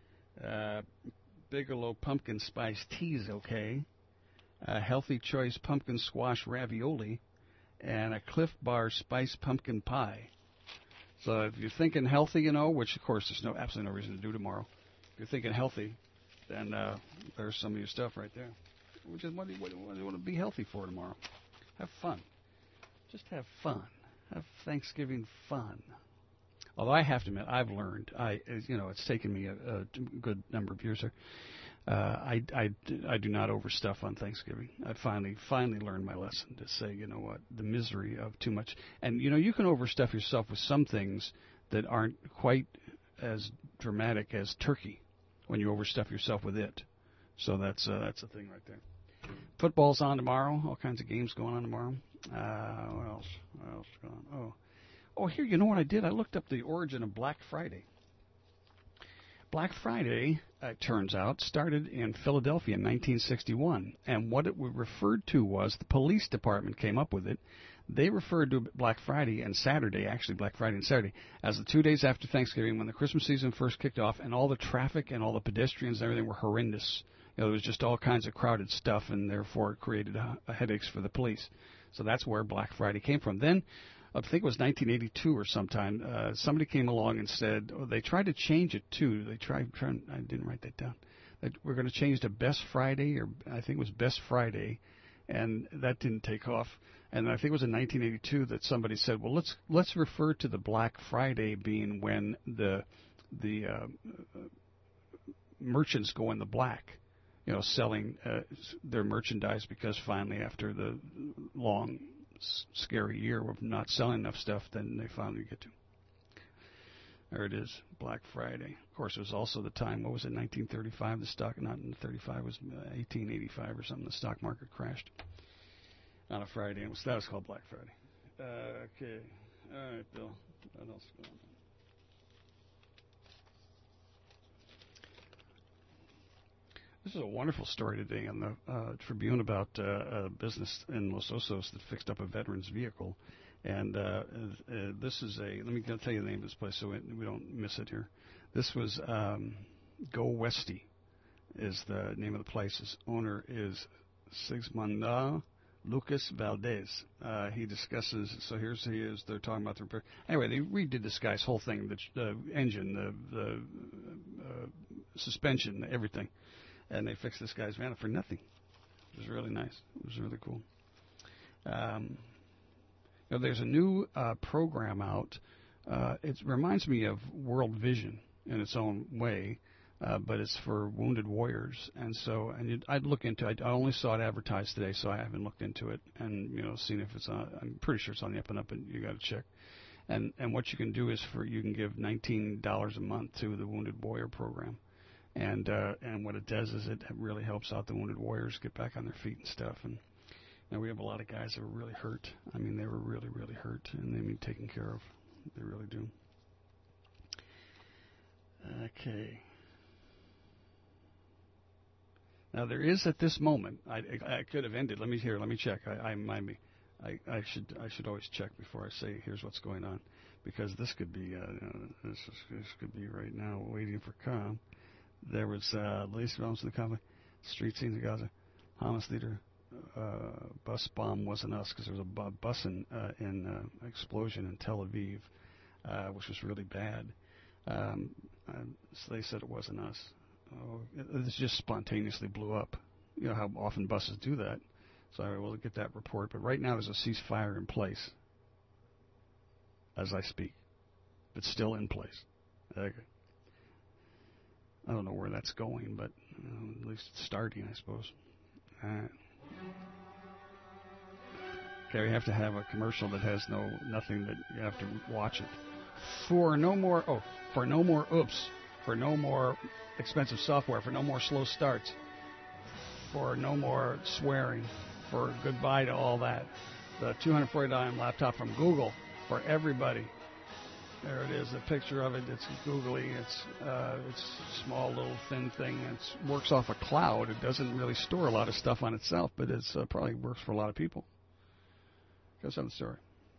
Bigelow Pumpkin Spice Tea is okay. Healthy Choice Pumpkin Squash Ravioli. And a Cliff Bar Spice Pumpkin Pie. So if you're thinking healthy, which of course there's absolutely no reason to do tomorrow. If you're thinking healthy, then there's some of your stuff right there. Which is what do you want to be healthy for tomorrow? Have fun. Just have fun. Have Thanksgiving fun. Although I have to admit, I've learned. It's taken me a good number of years here. I do not overstuff on Thanksgiving. I finally learned my lesson to say, you know what, the misery of too much. And, you can overstuff yourself with some things that aren't quite as dramatic as turkey when you overstuff yourself with it. So that's a thing right there. Football's on tomorrow. All kinds of games going on tomorrow. What else? What else is going on? Oh, here, you know what I did? I looked up the origin of Black Friday. Black Friday, it turns out, started in Philadelphia in 1961, and what it referred to was the police department came up with it. They referred to Black Friday and Saturday, actually Black Friday and Saturday, as the 2 days after Thanksgiving when the Christmas season first kicked off, and all the traffic and all the pedestrians and everything were horrendous. There was just all kinds of crowded stuff, and therefore it created headaches for the police. So that's where Black Friday came from. Then, I think it was 1982 or sometime, somebody came along and said, they tried to change it too. I didn't write that down. We're going to change to Best Friday, or I think it was Best Friday, and that didn't take off. And I think it was in 1982 that somebody said, well, let's refer to the Black Friday being when the merchants go in the black, selling their merchandise, because finally, after the long scary year of not selling enough stuff, then they finally get to. There it is, Black Friday. Of course, it was also the time, what was it, 1935? The stock, not in 35, it was 1885 or something. The stock market crashed on a Friday, and that was called Black Friday. Okay. All right, Bill. What else is going This is a wonderful story today on the Tribune about a business in Los Osos that fixed up a veteran's vehicle. And this is let me tell you the name of this place so we don't miss it here. This was Go Westy is the name of the place. His owner is Sigismundo Lucas Valdez. He discusses, so he is, they're talking about the repair. Anyway, they redid this guy's whole thing, the engine, the suspension, everything. And they fixed this guy's van for nothing. It was really nice. It was really cool. There's a new program out. It reminds me of World Vision in its own way, but it's for wounded warriors. And so, I'd look into it. I only saw it advertised today, so I haven't looked into it and seen if it's on. I'm pretty sure it's on the up and up, and you got to check. And what you can do is you can give $19 a month to the Wounded Warrior program. And what it does is it really helps out the wounded warriors get back on their feet and stuff. And we have a lot of guys that were really hurt. I mean, they were really, really hurt, and they need taken care of. They really do. Okay. Now there is at this moment. I could have ended. Let me check. I should always check before I say here's what's going on, because this could be this could be right now waiting for calm. There was latest developments in the conflict, street scenes in Gaza, Hamas leader, bus bomb wasn't us, because there was a bus in explosion in Tel Aviv, which was really bad. So they said it wasn't us. It just spontaneously blew up. You know how often buses do that. So I will get that report. But right now there's a ceasefire in place as I speak. It's still in place. Okay. I don't know where that's going, but at least it's starting, I suppose. Okay, we have to have a commercial that has nothing that you have to watch it. For no more expensive software, for no more slow starts, for no more swearing, for goodbye to all that. The $240 laptop from Google for everybody. There it is, a picture of it. It's googly. It's a small little thin thing. It works off a cloud. It doesn't really store a lot of stuff on itself, but it's probably works for a lot of people. Goes on the story.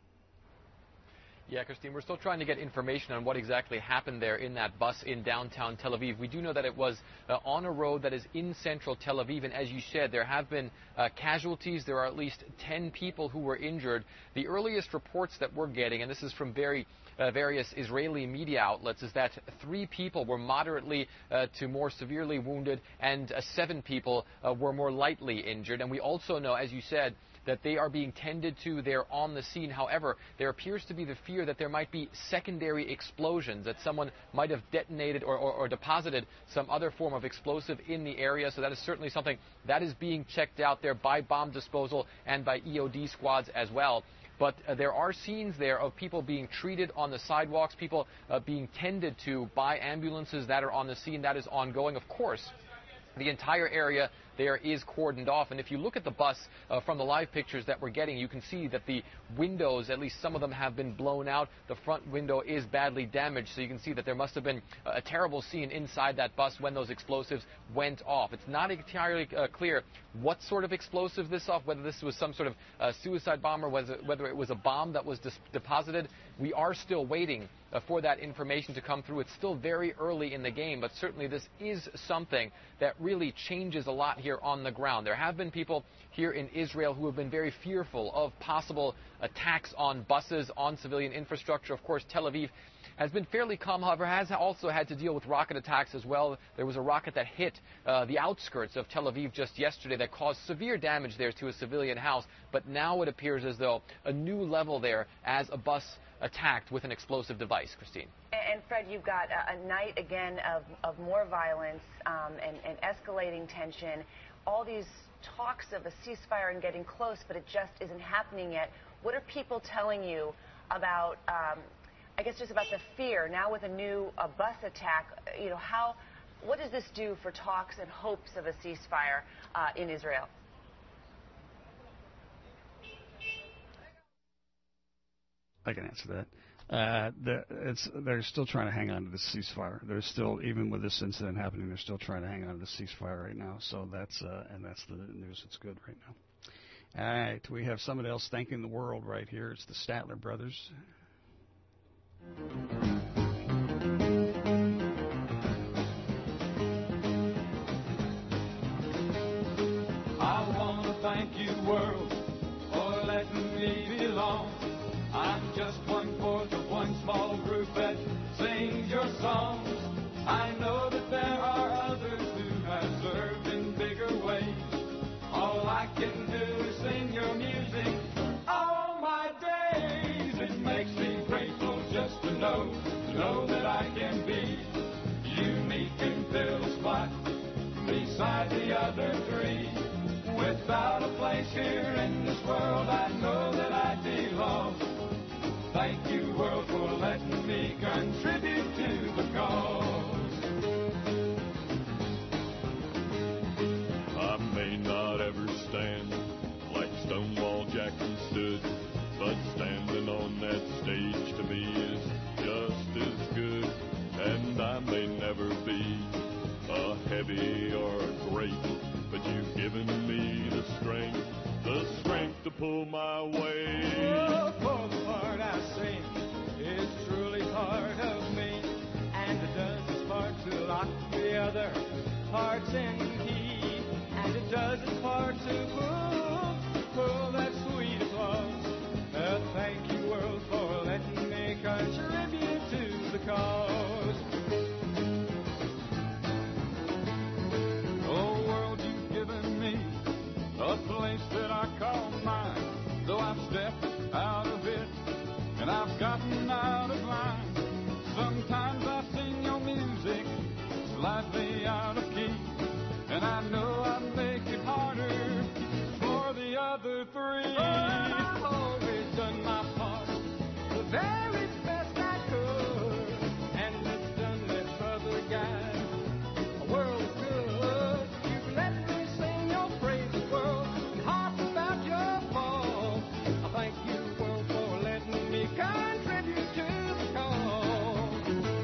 Yeah, Christine, we're still trying to get information on what exactly happened there in that bus in downtown Tel Aviv. We do know that it was on a road that is in central Tel Aviv, and as you said, there have been casualties. There are at least 10 people who were injured. The earliest reports that we're getting, and this is from various Israeli media outlets, is that 3 people were moderately to more severely wounded, and 7 people were more lightly injured. And we also know, as you said, that they are being tended to. They're on the scene. However, there appears to be the fear that there might be secondary explosions, that someone might have detonated or deposited some other form of explosive in the area. So that is certainly something that is being checked out there by bomb disposal and by EOD squads as well. But there are scenes there of people being treated on the sidewalks, people being tended to by ambulances that are on the scene. That is ongoing, of course. The entire area there is cordoned off, and if you look at the bus from the live pictures that we're getting, you can see that the windows, at least some of them, have been blown out. The front window is badly damaged, so you can see that there must have been a terrible scene inside that bus when those explosives went off. It's not entirely clear what sort of explosive this off, whether this was some sort of suicide bomb or whether it was a bomb that was deposited. We are still waiting for that information to come through. It's still very early in the game, but certainly this is something that really changes a lot here on the ground. There have been people here in Israel who have been very fearful of possible attacks on buses, on civilian infrastructure. Of course, Tel Aviv has been fairly calm, however, has also had to deal with rocket attacks as well. There was a rocket that hit the outskirts of Tel Aviv just yesterday that caused severe damage there to a civilian house, but now it appears as though a new level there as a bus attacked with an explosive device, Christine. And Fred, you've got a night again of more violence and escalating tension. All these talks of a ceasefire and getting close, but it just isn't happening yet. What are people telling you about, I guess, just about the fear now with a bus attack? You know, what does this do for talks and hopes of a ceasefire in Israel? I can answer that. They're still trying to hang on to the ceasefire. They're still, even with this incident happening, they're still trying to hang on to the ceasefire right now. So that's the news that's good right now. All right, we have somebody else thanking the world right here. It's the Statler brothers. I want to thank you, world, for letting me belong. I'm just 1/4 of one small group that sings your songs. I know that there are others who have served in bigger ways. All I can do is sing your music all my days. It makes me grateful just to know that I can be unique and fill a spot beside the other three. Without a place here in this world, I know that I belong. Thank you, world, for letting me contribute to the cause. I may not ever stand like Stonewall Jackson stood, but standing on that stage to me is just as good. And I may never be a heavy or a great, but you've given me the strength to pull my weight. Oh, for the part I sing is truly part of me, and it does its part to lock the other parts in key, and it does its part to pull that sweet applause. Thank you, world, for letting me contribute to the cause. Oh, world, you've given me a place that I call mine, though I've stepped out of it and I've gotten out of line. Sometimes I sing your music slightly out of key, and I know I make it harder for the other three. But I've always done my part the very best I could, and it's done this other guy a world of good. You've let me sing your praises, world, and harp about your fall. I thank you, world, for letting me contribute to the cause.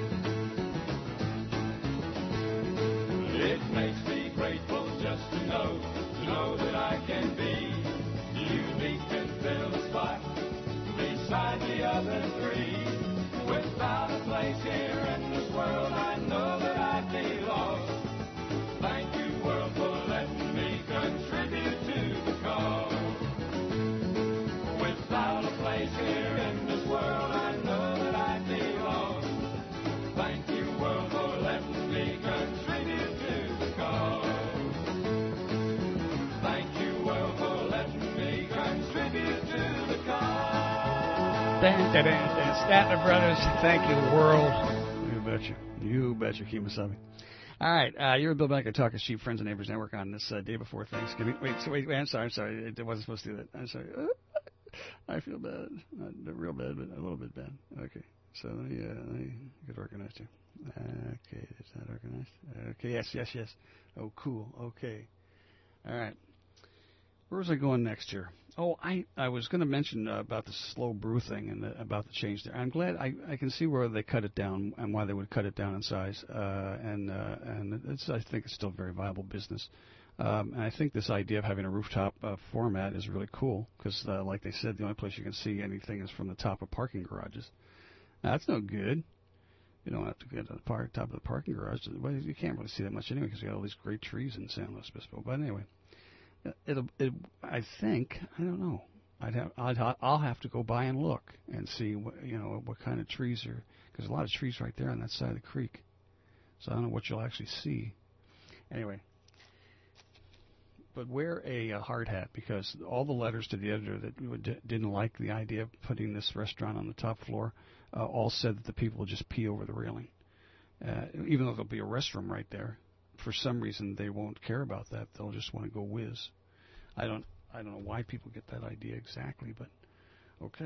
It makes me grateful just to know that I can be unique and fill a spot beside the other three. Without a place here in this world, I know that I'd be lost. Thank you, world, for letting me contribute to the cause. Without a place here in this world, I know that I'd be lost. Thank you, world, for letting me contribute to the cause. Thank you, world, for letting me contribute to the cause. Statler brothers, thank you, world. You betcha, Kimasabi. All right, you're Bill Becker, Talking Sheep, Friends and Neighbors Network on this day before Thanksgiving. Wait, I'm sorry. It wasn't supposed to do that. I'm sorry. I feel bad. Not real bad, but a little bit bad. Okay, so let me get organized here. Okay, is that organized? Okay, yes. Oh, cool. Okay. All right. Where was I going next here? Oh, I was going to mention about the slow brew thing and about the change there. I'm glad I can see where they cut it down and why they would cut it down in size. And I think it's still a very viable business. And I think this idea of having a rooftop format is really cool because, like they said, the only place you can see anything is from the top of parking garages. Now, that's no good. You don't have to get to the top of the parking garage. Well, you can't really see that much anyway because you got all these great trees in San Luis Obispo. But anyway. I think, I don't know. I'll have to go by and look and see what kind of trees are, because a lot of trees right there on that side of the creek. So I don't know what you'll actually see. Anyway, but wear a hard hat, because all the letters to the editor that didn't like the idea of putting this restaurant on the top floor all said that the people will just pee over the railing, even though there'll be a restroom right there. For some reason, they won't care about that. They'll just want to go whiz. I don't know why people get that idea exactly, but okay.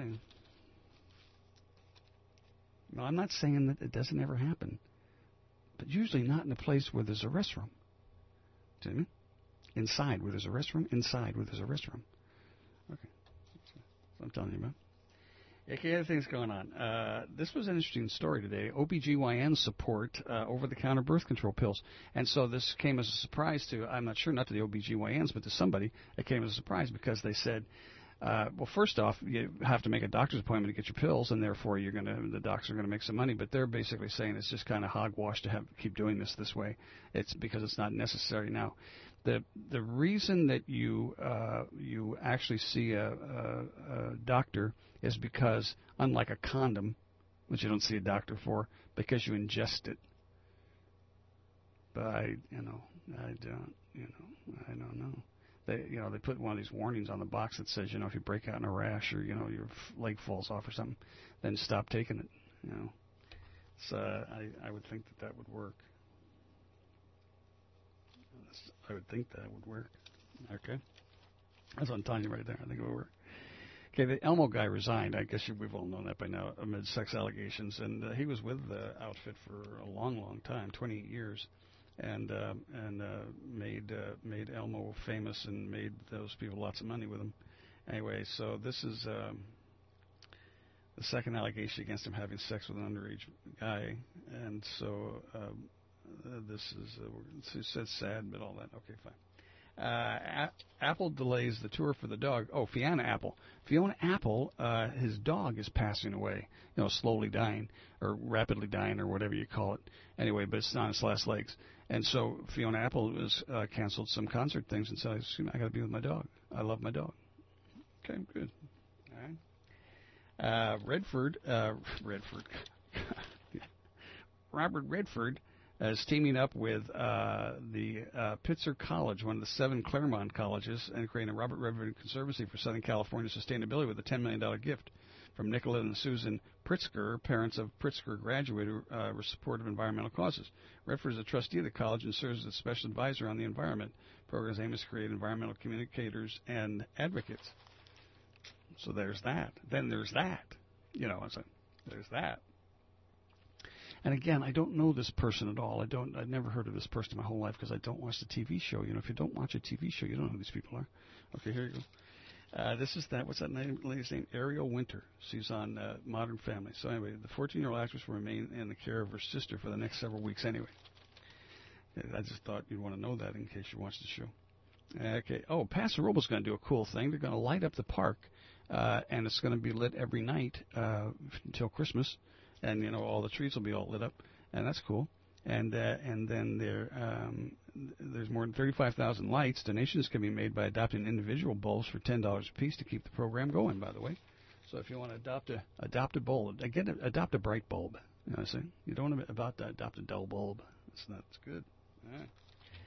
No, I'm not saying that it doesn't ever happen, but usually not in a place where there's a restroom. See me? Inside where there's a restroom. Inside where there's a restroom. Okay, that's what I'm telling you about. Okay, other things going on. This was an interesting story today. OBGYN support over-the-counter birth control pills. And so this came as a surprise to, I'm not sure, not to the OBGYNs, but to somebody. It came as a surprise because they said, well, first off, you have to make a doctor's appointment to get your pills, and therefore the doctors are going to make some money. But they're basically saying it's just kind of hogwash to keep doing this way. It's because it's not necessary now. The reason that you actually see a doctor is because, unlike a condom, which you don't see a doctor for, because you ingest it. But I don't know. They put one of these warnings on the box that says, if you break out in a rash or your leg falls off or something, then stop taking it. So I would think that would work. I would think that would work. Okay. That's what I'm telling you right there. I think it would work. Okay, the Elmo guy resigned. I guess we've all known that by now, amid sex allegations. And he was with the outfit for a long, long time, 28 years, and made Elmo famous and made those people lots of money with him. Anyway, so this is the second allegation against him having sex with an underage guy. And so this is, it says sad, but all that. Okay, fine. Apple delays the tour for the dog. Oh, Fiona Apple. Fiona Apple, his dog is passing away, slowly dying or rapidly dying or whatever you call it. Anyway, but it's on its last legs. And so Fiona Apple has canceled some concert things and said, I got to be with my dog. I love my dog. Okay, good. All right. Robert Redford is teaming up with the Pitzer College, one of the 7 Claremont colleges, and creating a Robert Redford Conservancy for Southern California Sustainability with a $10 million gift from Nicolette and Susan Pritzker, parents of Pritzker graduate who were supportive of environmental causes. Redford is a trustee of the college and serves as a special advisor on the environment. Program's aim is to create environmental communicators and advocates. So there's that. Then there's that. There's that. And again, I don't know this person at all. I've never heard of this person in my whole life because I don't watch the TV show. If you don't watch a TV show, you don't know who these people are. Okay, here you go. This is that. What's that lady's name? Ariel Winter. She's on Modern Family. So anyway, the 14-year-old actress will remain in the care of her sister for the next several weeks anyway. I just thought you'd want to know that in case you watch the show. Okay. Oh, Paso Robles going to do a cool thing. They're going to light up the park, and it's going to be lit every night until Christmas. And all the trees will be all lit up, and that's cool. And then there's more than 35,000 lights. Donations can be made by adopting individual bulbs for $10 a piece to keep the program going. By the way, so if you want to adopt a bulb, again, adopt a bright bulb. You don't want to adopt a dull bulb. That's good. All right.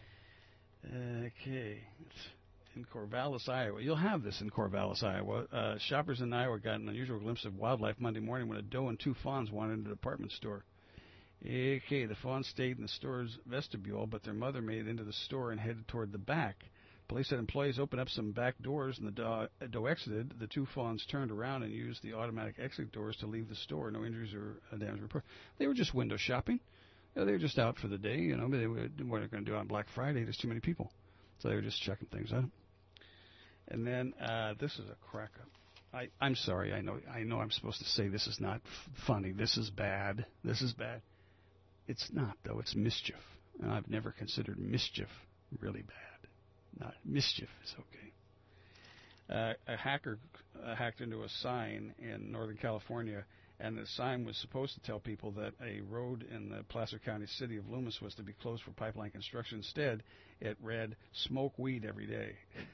Okay. In Corvallis, Iowa. You'll have this in Corvallis, Iowa. Shoppers in Iowa got an unusual glimpse of wildlife Monday morning when a doe and 2 fawns wandered into the department store. Okay, the fawns stayed in the store's vestibule, but their mother made it into the store and headed toward the back. Police said employees opened up some back doors and the doe exited. The 2 fawns turned around and used the automatic exit doors to leave the store. No injuries or damage reported. They were just window shopping. They were just out for the day, but they weren't going to do it on Black Friday. There's too many people. So they were just checking things out. And then this is a cracker. I'm sorry. I know I'm supposed to say this is not funny. This is bad. This is bad. It's not, though. It's mischief. And I've never considered mischief really bad. Not mischief is okay. A hacker hacked into a sign in Northern California, and the sign was supposed to tell people that a road in the Placer County city of Loomis was to be closed for pipeline construction. Instead, it read, "Smoke weed every day."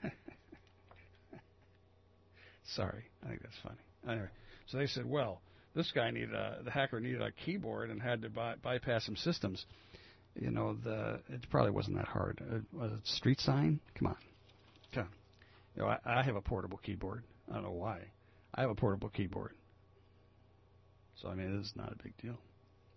Sorry, I think that's funny. Anyway, so they said, well, this guy the hacker needed a keyboard and had to bypass some systems. It probably wasn't that hard. Was it street sign? Come on. Come on. I have a portable keyboard. I don't know why. I have a portable keyboard. So, this is not a big deal.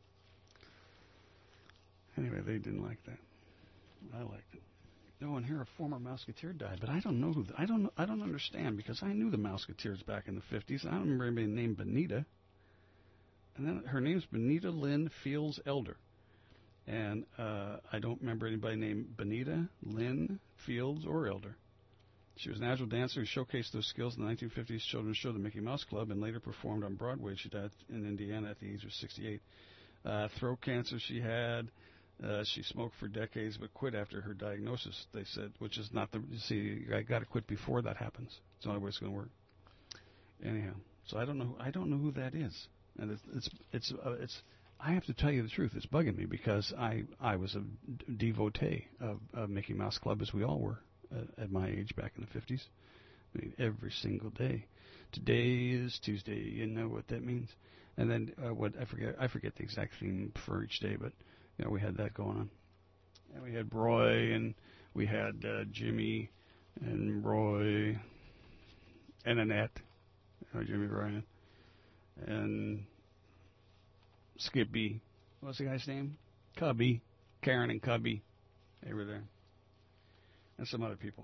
Anyway, they didn't like that. I liked it. Oh, and here a former Mouseketeer died, but I don't know I don't understand, because I knew the Mouseketeers back in the 50s. I don't remember anybody named Benita. And then her name's Benita Lynn Fields Elder. And I don't remember anybody named Benita Lynn Fields or Elder. She was an agile dancer who showcased those skills in the 1950s children's show The Mickey Mouse Club and later performed on Broadway. She died in Indiana at the age of 68. Throat cancer she had. She smoked for decades but quit after her diagnosis, they said, which is not the... You see, I got to quit before that happens. It's the only way it's going to work. Anyhow, so I don't know who that is. And it's I have to tell you the truth. It's bugging me because I was a devotee of Mickey Mouse Club, as we all were at my age back in the 50s. I mean, every single day. Today is Tuesday. You know what that means. And then I forget the exact theme for each day, but we had that going on. And we had Roy, and we had Jimmy, and Roy, and Annette, Jimmy Ryan, and Skippy. What's the guy's name? Cubby. Karen and Cubby. They were there. And some other people.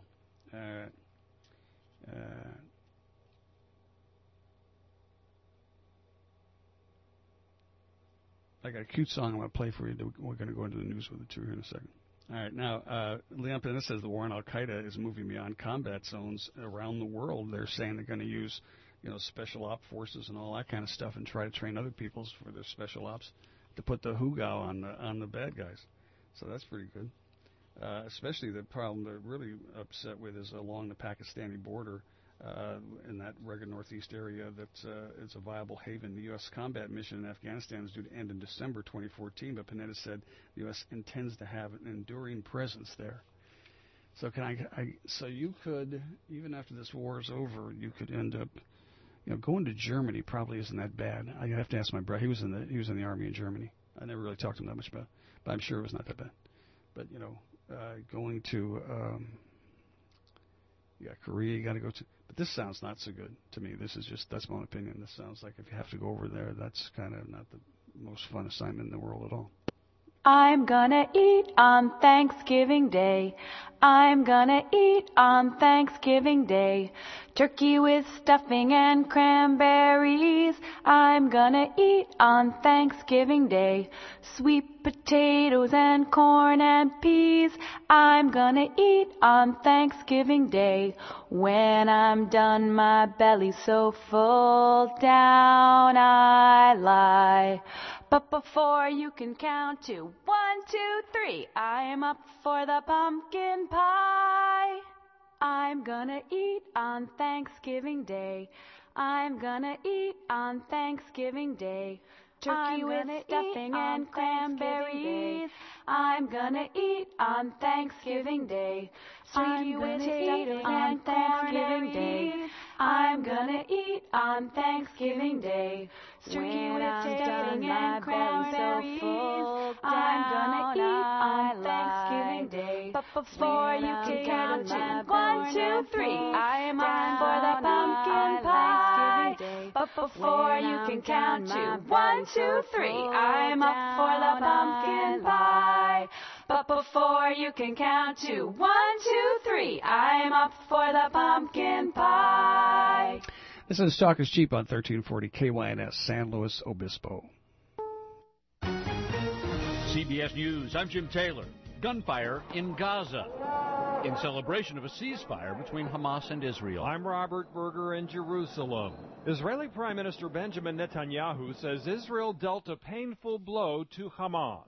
I got a cute song I'm going to play for you. We're going to go into the news with it, too, here in a second. All right, now, Leon Panetta says the war on Al-Qaeda is moving beyond combat zones around the world. They're saying they're going to use, special op forces and all that kind of stuff and try to train other peoples for their special ops to put the hugao on the bad guys. So that's pretty good. Especially the problem they're really upset with is along the Pakistani border in that rugged northeast area that it's a viable haven. The U.S. combat mission in Afghanistan is due to end in December 2014, but Panetta said the U.S. intends to have an enduring presence there. So so you could, even after this war is over, you could end up, going to Germany probably isn't that bad. I have to ask my brother. He was in the army in Germany. I never really talked to him that much about it, but I'm sure it was not that bad. But going to Korea, you got to go to. But this sounds not so good to me. That's my own opinion. This sounds like if you have to go over there, that's kind of not the most fun assignment in the world at all. I'm gonna eat on Thanksgiving Day. I'm gonna eat on Thanksgiving Day. Turkey with stuffing and cranberries. I'm gonna eat on Thanksgiving Day. Sweet potatoes and corn and peas. I'm gonna eat on Thanksgiving Day. When I'm done, my belly's so full, down I lie. But before you can count to 1, 2, 3, I am up for the pumpkin pie. I'm gonna eat on Thanksgiving Day. I'm gonna eat on Thanksgiving Day. Turkey with stuffing and cranberries. I'm gonna eat on Thanksgiving Day. Sweet potatoes and Thanksgiving Day. I'm gonna eat on Thanksgiving Day. Turkey with stuffing and cranberries. I'm gonna eat on Thanksgiving Day. But before you can count to 1, 2, 3, I am on for the pumpkin pie. But before you can count to 1, 2, 3, I am up for the pumpkin pie. But before you can count to 1, 2, 3, I am up for the pumpkin pie. This is Talk is Cheap on 1340 KYNS, San Luis Obispo. CBS News, I'm Jim Taylor. Gunfire in Gaza in celebration of a ceasefire between Hamas and Israel. I'm Robert Berger in Jerusalem. Israeli Prime Minister Benjamin Netanyahu says Israel dealt a painful blow to Hamas.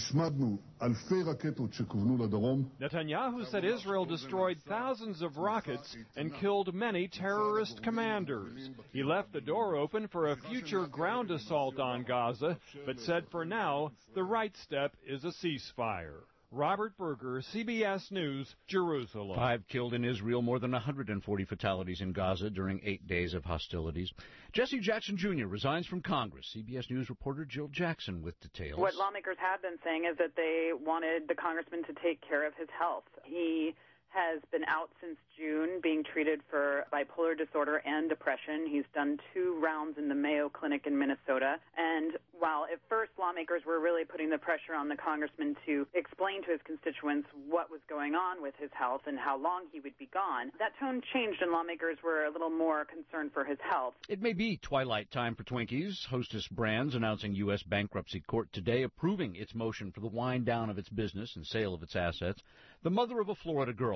Netanyahu said Israel destroyed thousands of rockets and killed many terrorist commanders. He left the door open for a future ground assault on Gaza, but said for now the right step is a ceasefire. Robert Berger, CBS News, Jerusalem. 5 killed in Israel, more than 140 fatalities in Gaza during 8 days of hostilities. Jesse Jackson Jr. resigns from Congress. CBS News reporter Jill Jackson with details. What lawmakers have been saying is that they wanted the congressman to take care of his health. He has been out since June being treated for bipolar disorder and depression. He's done 2 rounds in the Mayo Clinic in Minnesota. And while at first lawmakers were really putting the pressure on the congressman to explain to his constituents what was going on with his health and how long he would be gone, that tone changed and lawmakers were a little more concerned for his health. It may be twilight time for Twinkies. Hostess Brands announcing U.S. bankruptcy court today approving its motion for the wind down of its business and sale of its assets. The mother of a Florida girl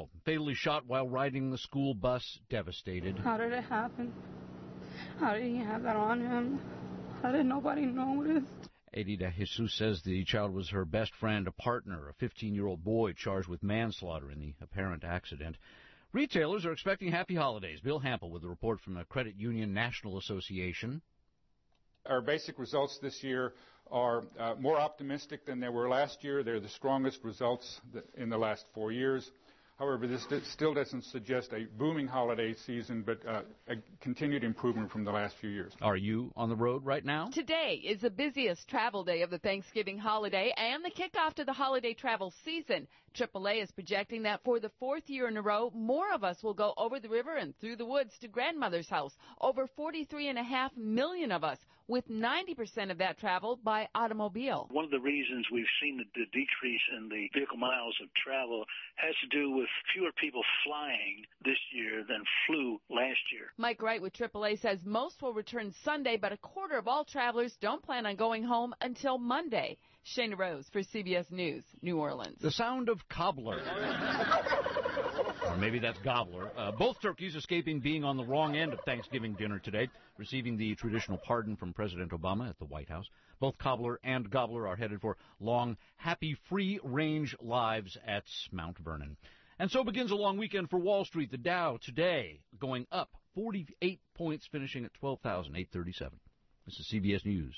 fatally shot while riding the school bus, devastated. How did it happen? How did he have that on him? How did nobody notice? Edita Jesus says the child was her best friend, a partner, a 15-year-old boy charged with manslaughter in the apparent accident. Retailers are expecting happy holidays. Bill Hampel with a report from the Credit Union National Association. Our basic results this year are more optimistic than they were last year. They're the strongest results in the last 4 years. However, this still doesn't suggest a booming holiday season, but a continued improvement from the last few years. Are you on the road right now? Today is the busiest travel day of the Thanksgiving holiday and the kickoff to the holiday travel season. AAA is projecting that for the 4th year in a row, more of us will go over the river and through the woods to grandmother's house. Over 43.5 million of us, with 90% of that travel by automobile. One of the reasons we've seen the decrease in the vehicle miles of travel has to do with fewer people flying this year than flew last year. Mike Wright with AAA says most will return Sunday, but a quarter of all travelers don't plan on going home until Monday. Shana Rose for CBS News, New Orleans. The sound of cobbler. Or maybe that's gobbler. Both turkeys escaping being on the wrong end of Thanksgiving dinner today, receiving the traditional pardon from President Obama at the White House. Both cobbler and gobbler are headed for long, happy, free-range lives at Mount Vernon. And so begins a long weekend for Wall Street. The Dow today going up 48 points, finishing at 12,837. This is CBS News.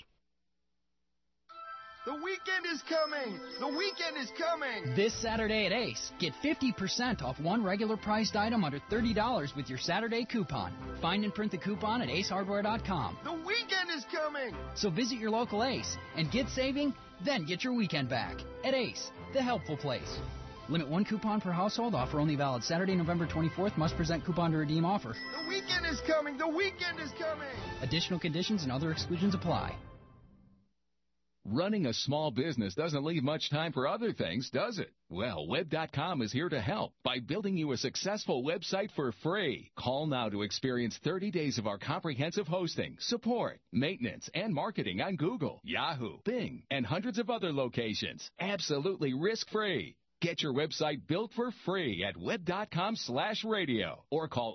The weekend is coming! The weekend is coming! This Saturday at Ace, get 50% off one regular priced item under $30 with your Saturday coupon. Find and print the coupon at acehardware.com. The weekend is coming! So visit your local Ace and get saving, then get your weekend back. At Ace, the helpful place. Limit one coupon per household. Offer only valid Saturday, November 24th. Must present coupon to redeem offer. The weekend is coming! The weekend is coming! Additional conditions and other exclusions apply. Running a small business doesn't leave much time for other things, does it? Well, Web.com is here to help by building you a successful website for free. Call now to experience 30 days of our comprehensive hosting, support, maintenance, and marketing on Google, Yahoo, Bing, and hundreds of other locations. Absolutely risk-free. Get your website built for free at web.com/radio or call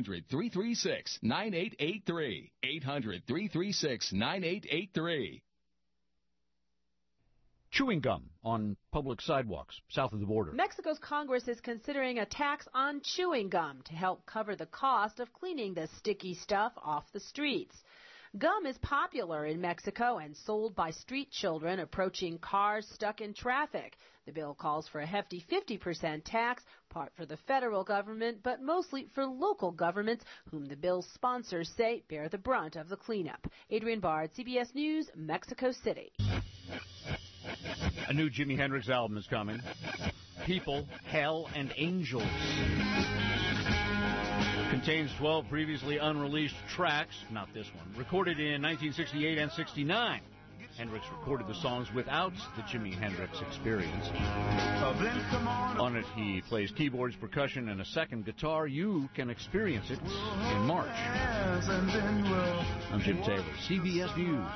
800-336-9883. 800-336-9883. Chewing gum on public sidewalks south of the border. Mexico's Congress is considering a tax on chewing gum to help cover the cost of cleaning the sticky stuff off the streets. Gum is popular in Mexico and sold by street children approaching cars stuck in traffic. The bill calls for a hefty 50% tax, part for the federal government, but mostly for local governments, whom the bill's sponsors say bear the brunt of the cleanup. Adrienne Bard, CBS News, Mexico City. A new Jimi Hendrix album is coming. People, Hell, and Angels. Contains 12 previously unreleased tracks, not this one, recorded in 1968 and 69. Hendrix recorded the songs without the Jimi Hendrix Experience. On it, he plays keyboards, percussion, and a second guitar. You can experience it in March. I'm Jim Taylor, CBS News.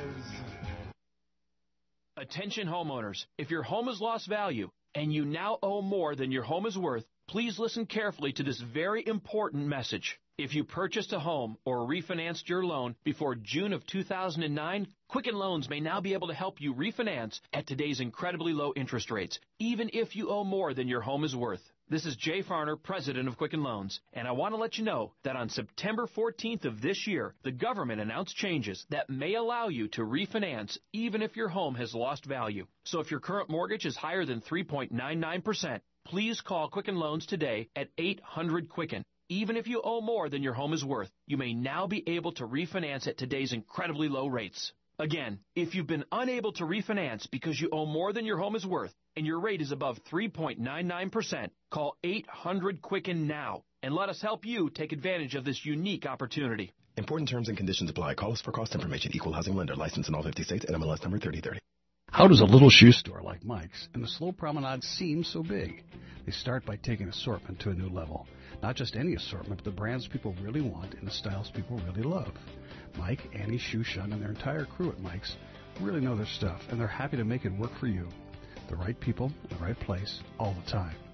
Attention homeowners, if your home has lost value and you now owe more than your home is worth, please listen carefully to this very important message. If you purchased a home or refinanced your loan before June of 2009, Quicken Loans may now be able to help you refinance at today's incredibly low interest rates, even if you owe more than your home is worth. This is Jay Farner, president of Quicken Loans, and I want to let you know that on September 14th of this year, the government announced changes that may allow you to refinance even if your home has lost value. So if your current mortgage is higher than 3.99%, please call Quicken Loans today at 800-QUICKEN. Even if you owe more than your home is worth, you may now be able to refinance at today's incredibly low rates. Again, if you've been unable to refinance because you owe more than your home is worth and your rate is above 3.99%, call 800-QUICKEN now and let us help you take advantage of this unique opportunity. Important terms and conditions apply. Call us for cost information. Equal housing lender. License in all 50 states. NMLS number 3030. How does a little shoe store like Mike's and the Slow Promenade seem so big? They start by taking assortment to a new level. Not just any assortment, but the brands people really want and the styles people really love. Mike, Annie, Shushan, and their entire crew at Mike's really know their stuff, and they're happy to make it work for you. The right people, in the right place, all the time.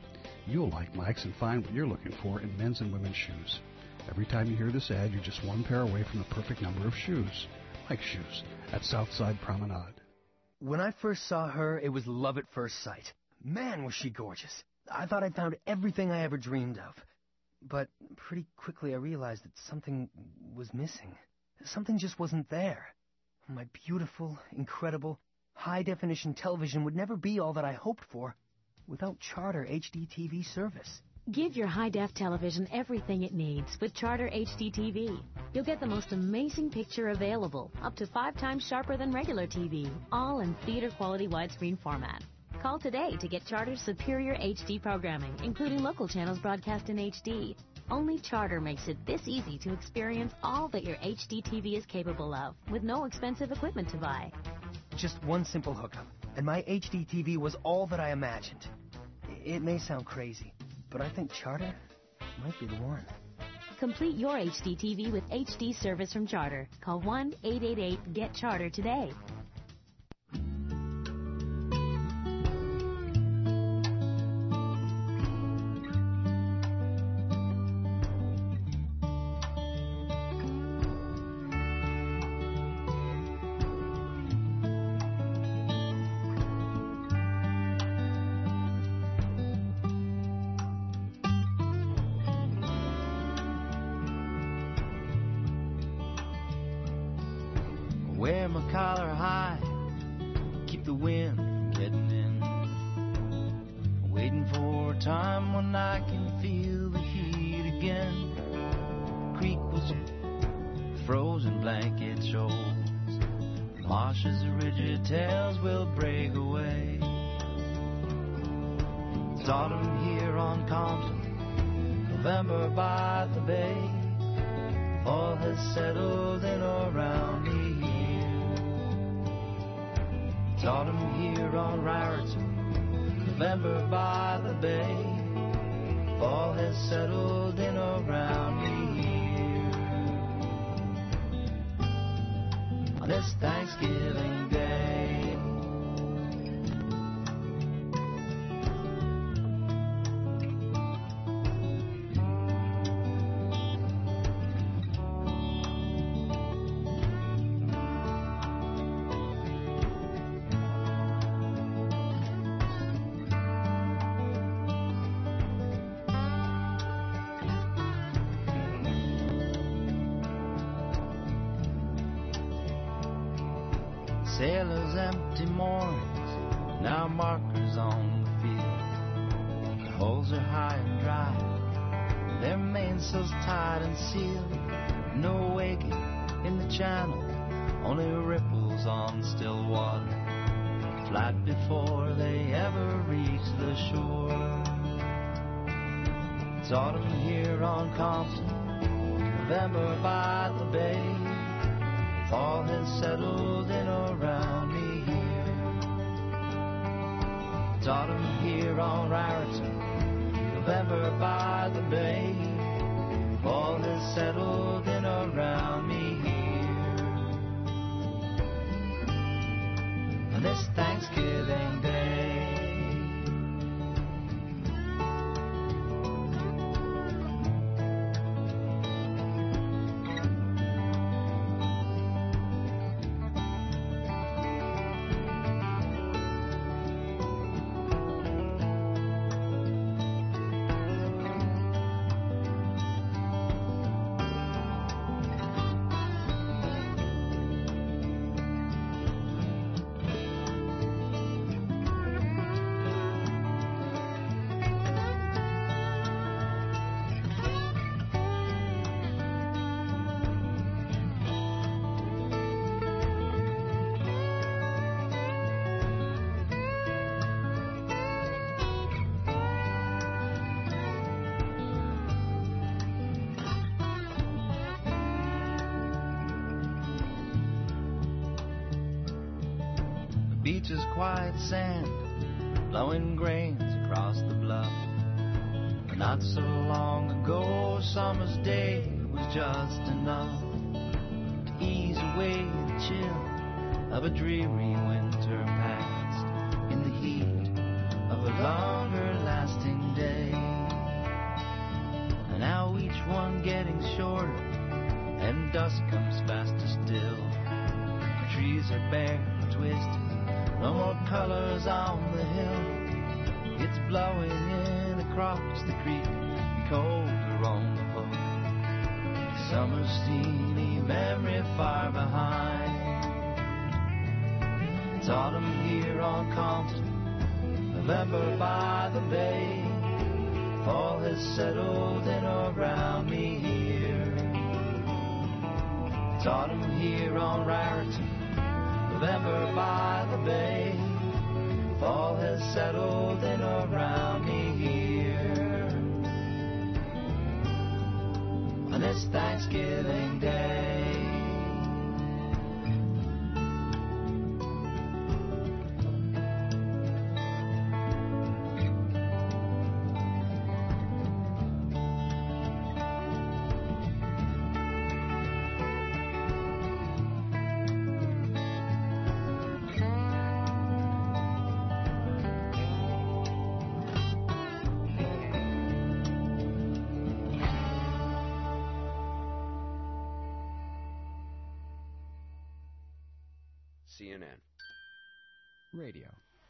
You'll like Mike's and find what you're looking for in men's and women's shoes. Every time you hear this ad, you're just one pair away from the perfect number of shoes. Mike's Shoes at Southside Promenade. When I first saw her, it was love at first sight. Man, was she gorgeous. I thought I'd found everything I ever dreamed of. But pretty quickly I realized that something was missing. Something just wasn't there. My beautiful, incredible, high-definition television would never be all that I hoped for without Charter HD TV service. Give your high-def television everything it needs with Charter HD TV. You'll get the most amazing picture available, up to 5 times sharper than regular TV, all in theater-quality widescreen format. Call today to get Charter's superior HD programming, including local channels broadcast in HD. Only Charter makes it this easy to experience all that your HD TV is capable of, with no expensive equipment to buy. Just one simple hookup, and my HD TV was all that I imagined. It may sound crazy, but I think Charter might be the one. Complete your HD TV with HD service from Charter. Call 1-888-GET-CHARTER today. Wear my collar high, keep the wind from getting in. Waiting for a time when I can feel the heat again. Creek was frozen blanket shoals. Marshes rigid tails will break away. It's autumn here on Compton, November by the bay. Fall has settled in around me. It's autumn here on Raritan, November by the bay. Fall has settled in around me here. On this Thanksgiving Day. Sailors' empty moorings, now markers on the field. The hulls are high and dry, their mainsails tied and sealed. No waking in the channel, only ripples on still water, flat before they ever reach the shore. It's autumn here on Compton, November by the bay. Fall has settled in around me here. It's autumn here on Raritan, November by the bay. Fall has settled in around me here. On this Thanksgiving Day. Beaches quiet sand, blowing grains across the bluff. Not so long ago, a summer's day was just enough to ease away the chill of a dreary winter past in the heat of a longer lasting day. hill, it's blowing in across the creek, colder on the hook. Summer steamy memory far behind. It's autumn here on Compton, November by the bay. Fall has settled in around me here. It's autumn here on Raritan, November by the bay. Fall has settled in around me here. On this Thanksgiving Day. CNN. Radio.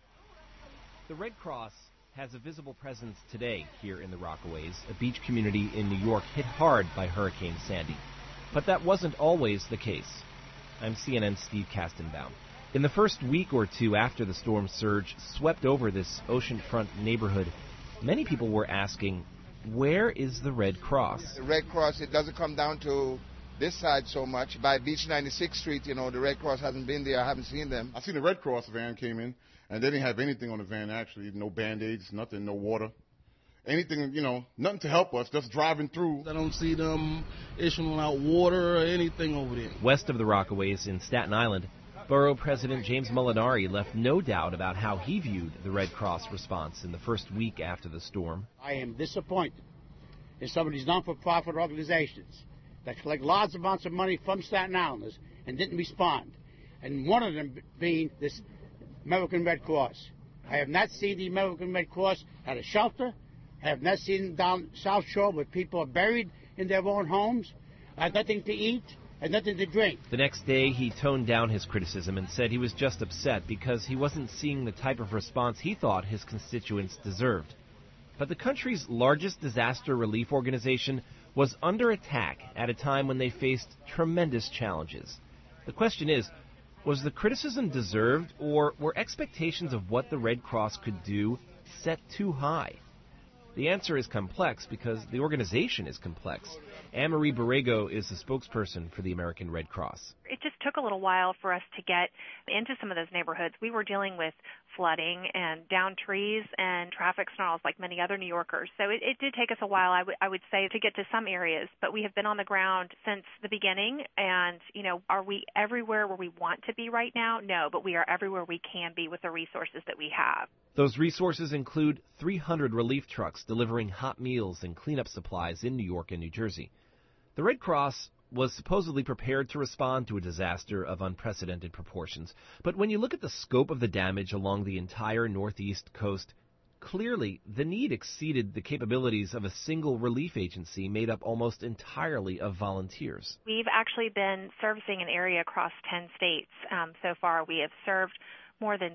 The Red Cross has a visible presence today here in the Rockaways, a beach community in New York hit hard by Hurricane Sandy. But that wasn't always the case. I'm CNN's Steve Kastenbaum. In the first week or two after the storm surge swept over this oceanfront neighborhood, many people were asking, where is the Red Cross? The Red Cross, it doesn't come down to this side so much. By Beach 96th Street, the Red Cross hasn't been there. I haven't seen them. I seen the Red Cross van came in, and they didn't have anything on the van, actually. No Band-Aids, nothing, no water. Anything, nothing to help us, just driving through. I don't see them issuing out water or anything over there. West of the Rockaways in Staten Island, Borough President James Molinari left no doubt about how he viewed the Red Cross response in the first week after the storm. I am disappointed in some of these non-for-profit organizations that collect large amounts of money from Staten Islanders and didn't respond. And one of them being this American Red Cross. I have not seen the American Red Cross at a shelter. I have not seen them down South Shore where people are buried in their own homes. I have nothing to eat and nothing to drink. The next day, he toned down his criticism and said he was just upset because he wasn't seeing the type of response he thought his constituents deserved. But the country's largest disaster relief organization was under attack at a time when they faced tremendous challenges. The question is, was the criticism deserved, or were expectations of what the Red Cross could do set too high? The answer is complex because the organization is complex. Anne-Marie Borrego is the spokesperson for the American Red Cross. It just took a little while for us to get into some of those neighborhoods. We were dealing with flooding and downed trees and traffic snarls like many other New Yorkers. So it did take us a while, I would say, to get to some areas. But we have been on the ground since the beginning. And, are we everywhere where we want to be right now? No, but we are everywhere we can be with the resources that we have. Those resources include 300 relief trucks delivering hot meals and cleanup supplies in New York and New Jersey. The Red Cross was supposedly prepared to respond to a disaster of unprecedented proportions. But when you look at the scope of the damage along the entire northeast coast, clearly the need exceeded the capabilities of a single relief agency made up almost entirely of volunteers. We've actually been servicing an area across 10 states so far. We have served more than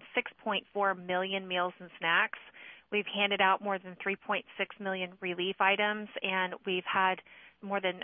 6.4 million meals and snacks. We've handed out more than 3.6 million relief items, and we've had more than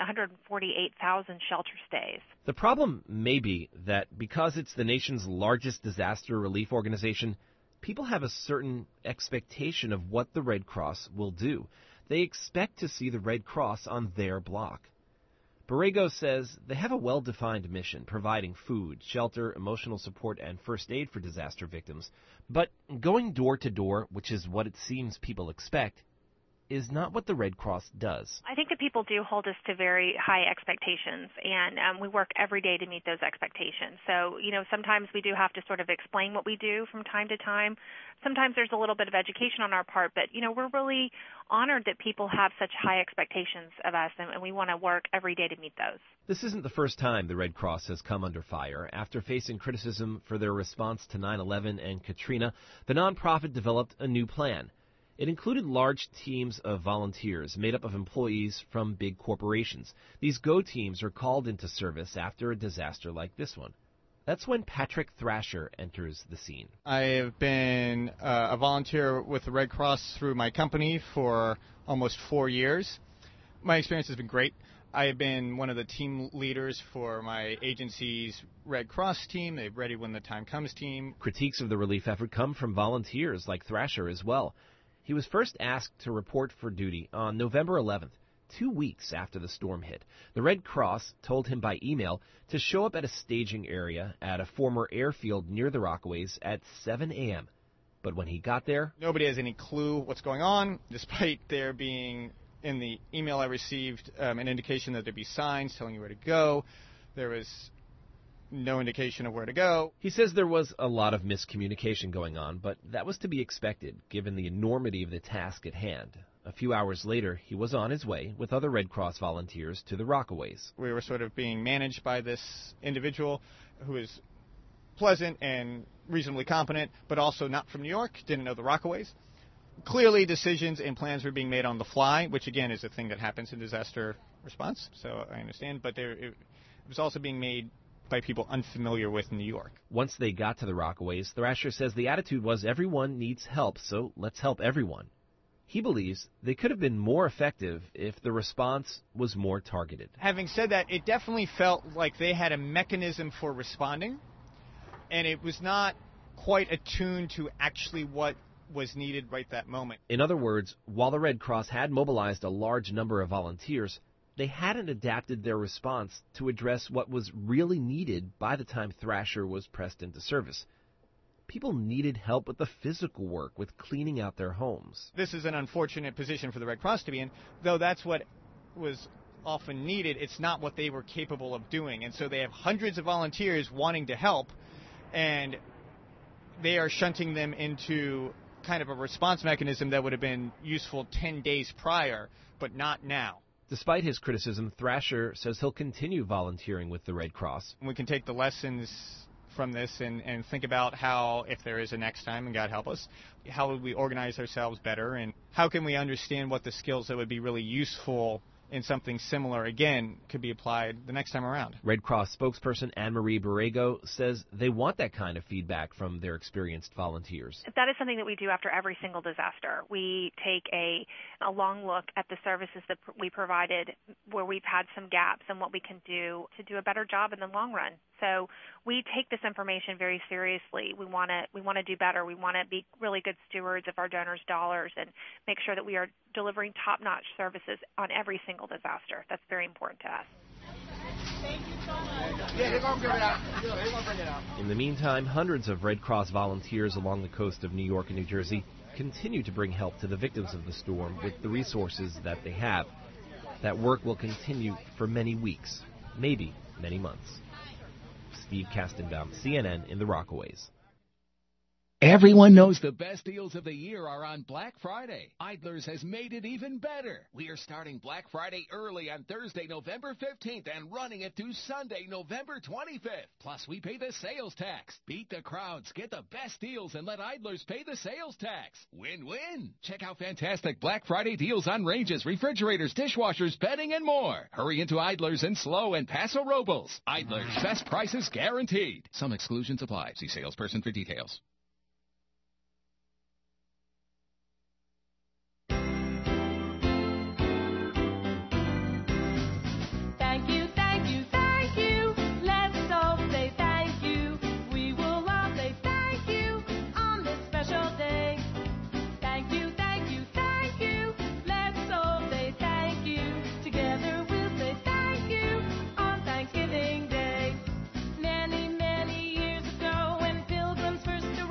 148,000 shelter stays. The problem may be that because it's the nation's largest disaster relief organization, people have a certain expectation of what the Red Cross will do. They expect to see the Red Cross on their block. Borrego says they have a well-defined mission, providing food, shelter, emotional support, and first aid for disaster victims. But going door to door, which is what it seems people expect, is not what the Red Cross does. I think that people do hold us to very high expectations, and we work every day to meet those expectations. So, sometimes we do have to sort of explain what we do from time to time. Sometimes there's a little bit of education on our part, but, we're really honored that people have such high expectations of us, and we want to work every day to meet those. This isn't the first time the Red Cross has come under fire. After facing criticism for their response to 9/11 and Katrina, the nonprofit developed a new plan. It included large teams of volunteers made up of employees from big corporations. These go teams are called into service after a disaster like this one. That's when Patrick Thrasher enters the scene. I have been a volunteer with the Red Cross through my company for almost 4 years. My experience has been great. I have been one of the team leaders for my agency's Red Cross team, the Ready When the Time Comes team. Critiques of the relief effort come from volunteers like Thrasher as well. He was first asked to report for duty on November 11th, 2 weeks after the storm hit. The Red Cross told him by email to show up at a staging area at a former airfield near the Rockaways at 7 a.m. But when he got there, nobody has any clue what's going on, despite there being, in the email I received, an indication that there'd be signs telling you where to go. There was no indication of where to go. He says there was a lot of miscommunication going on, but that was to be expected, given the enormity of the task at hand. A few hours later, he was on his way with other Red Cross volunteers to the Rockaways. We were sort of being managed by this individual who is pleasant and reasonably competent, but also not from New York, didn't know the Rockaways. Clearly, decisions and plans were being made on the fly, which, again, is a thing that happens in disaster response, so I understand. But it was also being made by people unfamiliar with New York. Once they got to the Rockaways, Thrasher says the attitude was everyone needs help, so let's help everyone. He believes they could have been more effective if the response was more targeted. Having said that, it definitely felt like they had a mechanism for responding, and it was not quite attuned to actually what was needed right that moment. In other words, while the Red Cross had mobilized a large number of volunteers, they hadn't adapted their response to address what was really needed by the time Thrasher was pressed into service. People needed help with the physical work, with cleaning out their homes. This is an unfortunate position for the Red Cross to be in, though that's what was often needed. It's not what they were capable of doing. And so they have hundreds of volunteers wanting to help, and they are shunting them into kind of a response mechanism that would have been useful 10 days prior, but not now. Despite his criticism, Thrasher says he'll continue volunteering with the Red Cross. We can take the lessons from this and think about how, if there is a next time, and God help us, how would we organize ourselves better, and how can we understand what the skills that would be really useful in something similar, again, could be applied the next time around. Red Cross spokesperson Anne-Marie Borrego says they want that kind of feedback from their experienced volunteers. That is something that we do after every single disaster. We take a long look at the services that we provided where we've had some gaps and what we can do to do a better job in the long run. So we take this information very seriously. We want to do better. We want to be really good stewards of our donors' dollars and make sure that we are delivering top-notch services on every single disaster. That's very important to us. Thank you so much. Yeah, they're going to bring it out. They're going to bring it out. In the meantime, hundreds of Red Cross volunteers along the coast of New York and New Jersey continue to bring help to the victims of the storm with the resources that they have. That work will continue for many weeks, maybe many months. Steve Kastenbaum, CNN in the Rockaways. Everyone knows the best deals of the year are on Black Friday. Idler's has made it even better. We are starting Black Friday early on Thursday, November 15th and running it through Sunday, November 25th. Plus, we pay the sales tax. Beat the crowds, get the best deals, and let Idler's pay the sales tax. Win-win. Check out fantastic Black Friday deals on ranges, refrigerators, dishwashers, bedding, and more. Hurry into Idler's in Slow and Paso Robles. Idler's, best prices guaranteed. Some exclusions apply. See salesperson for details. First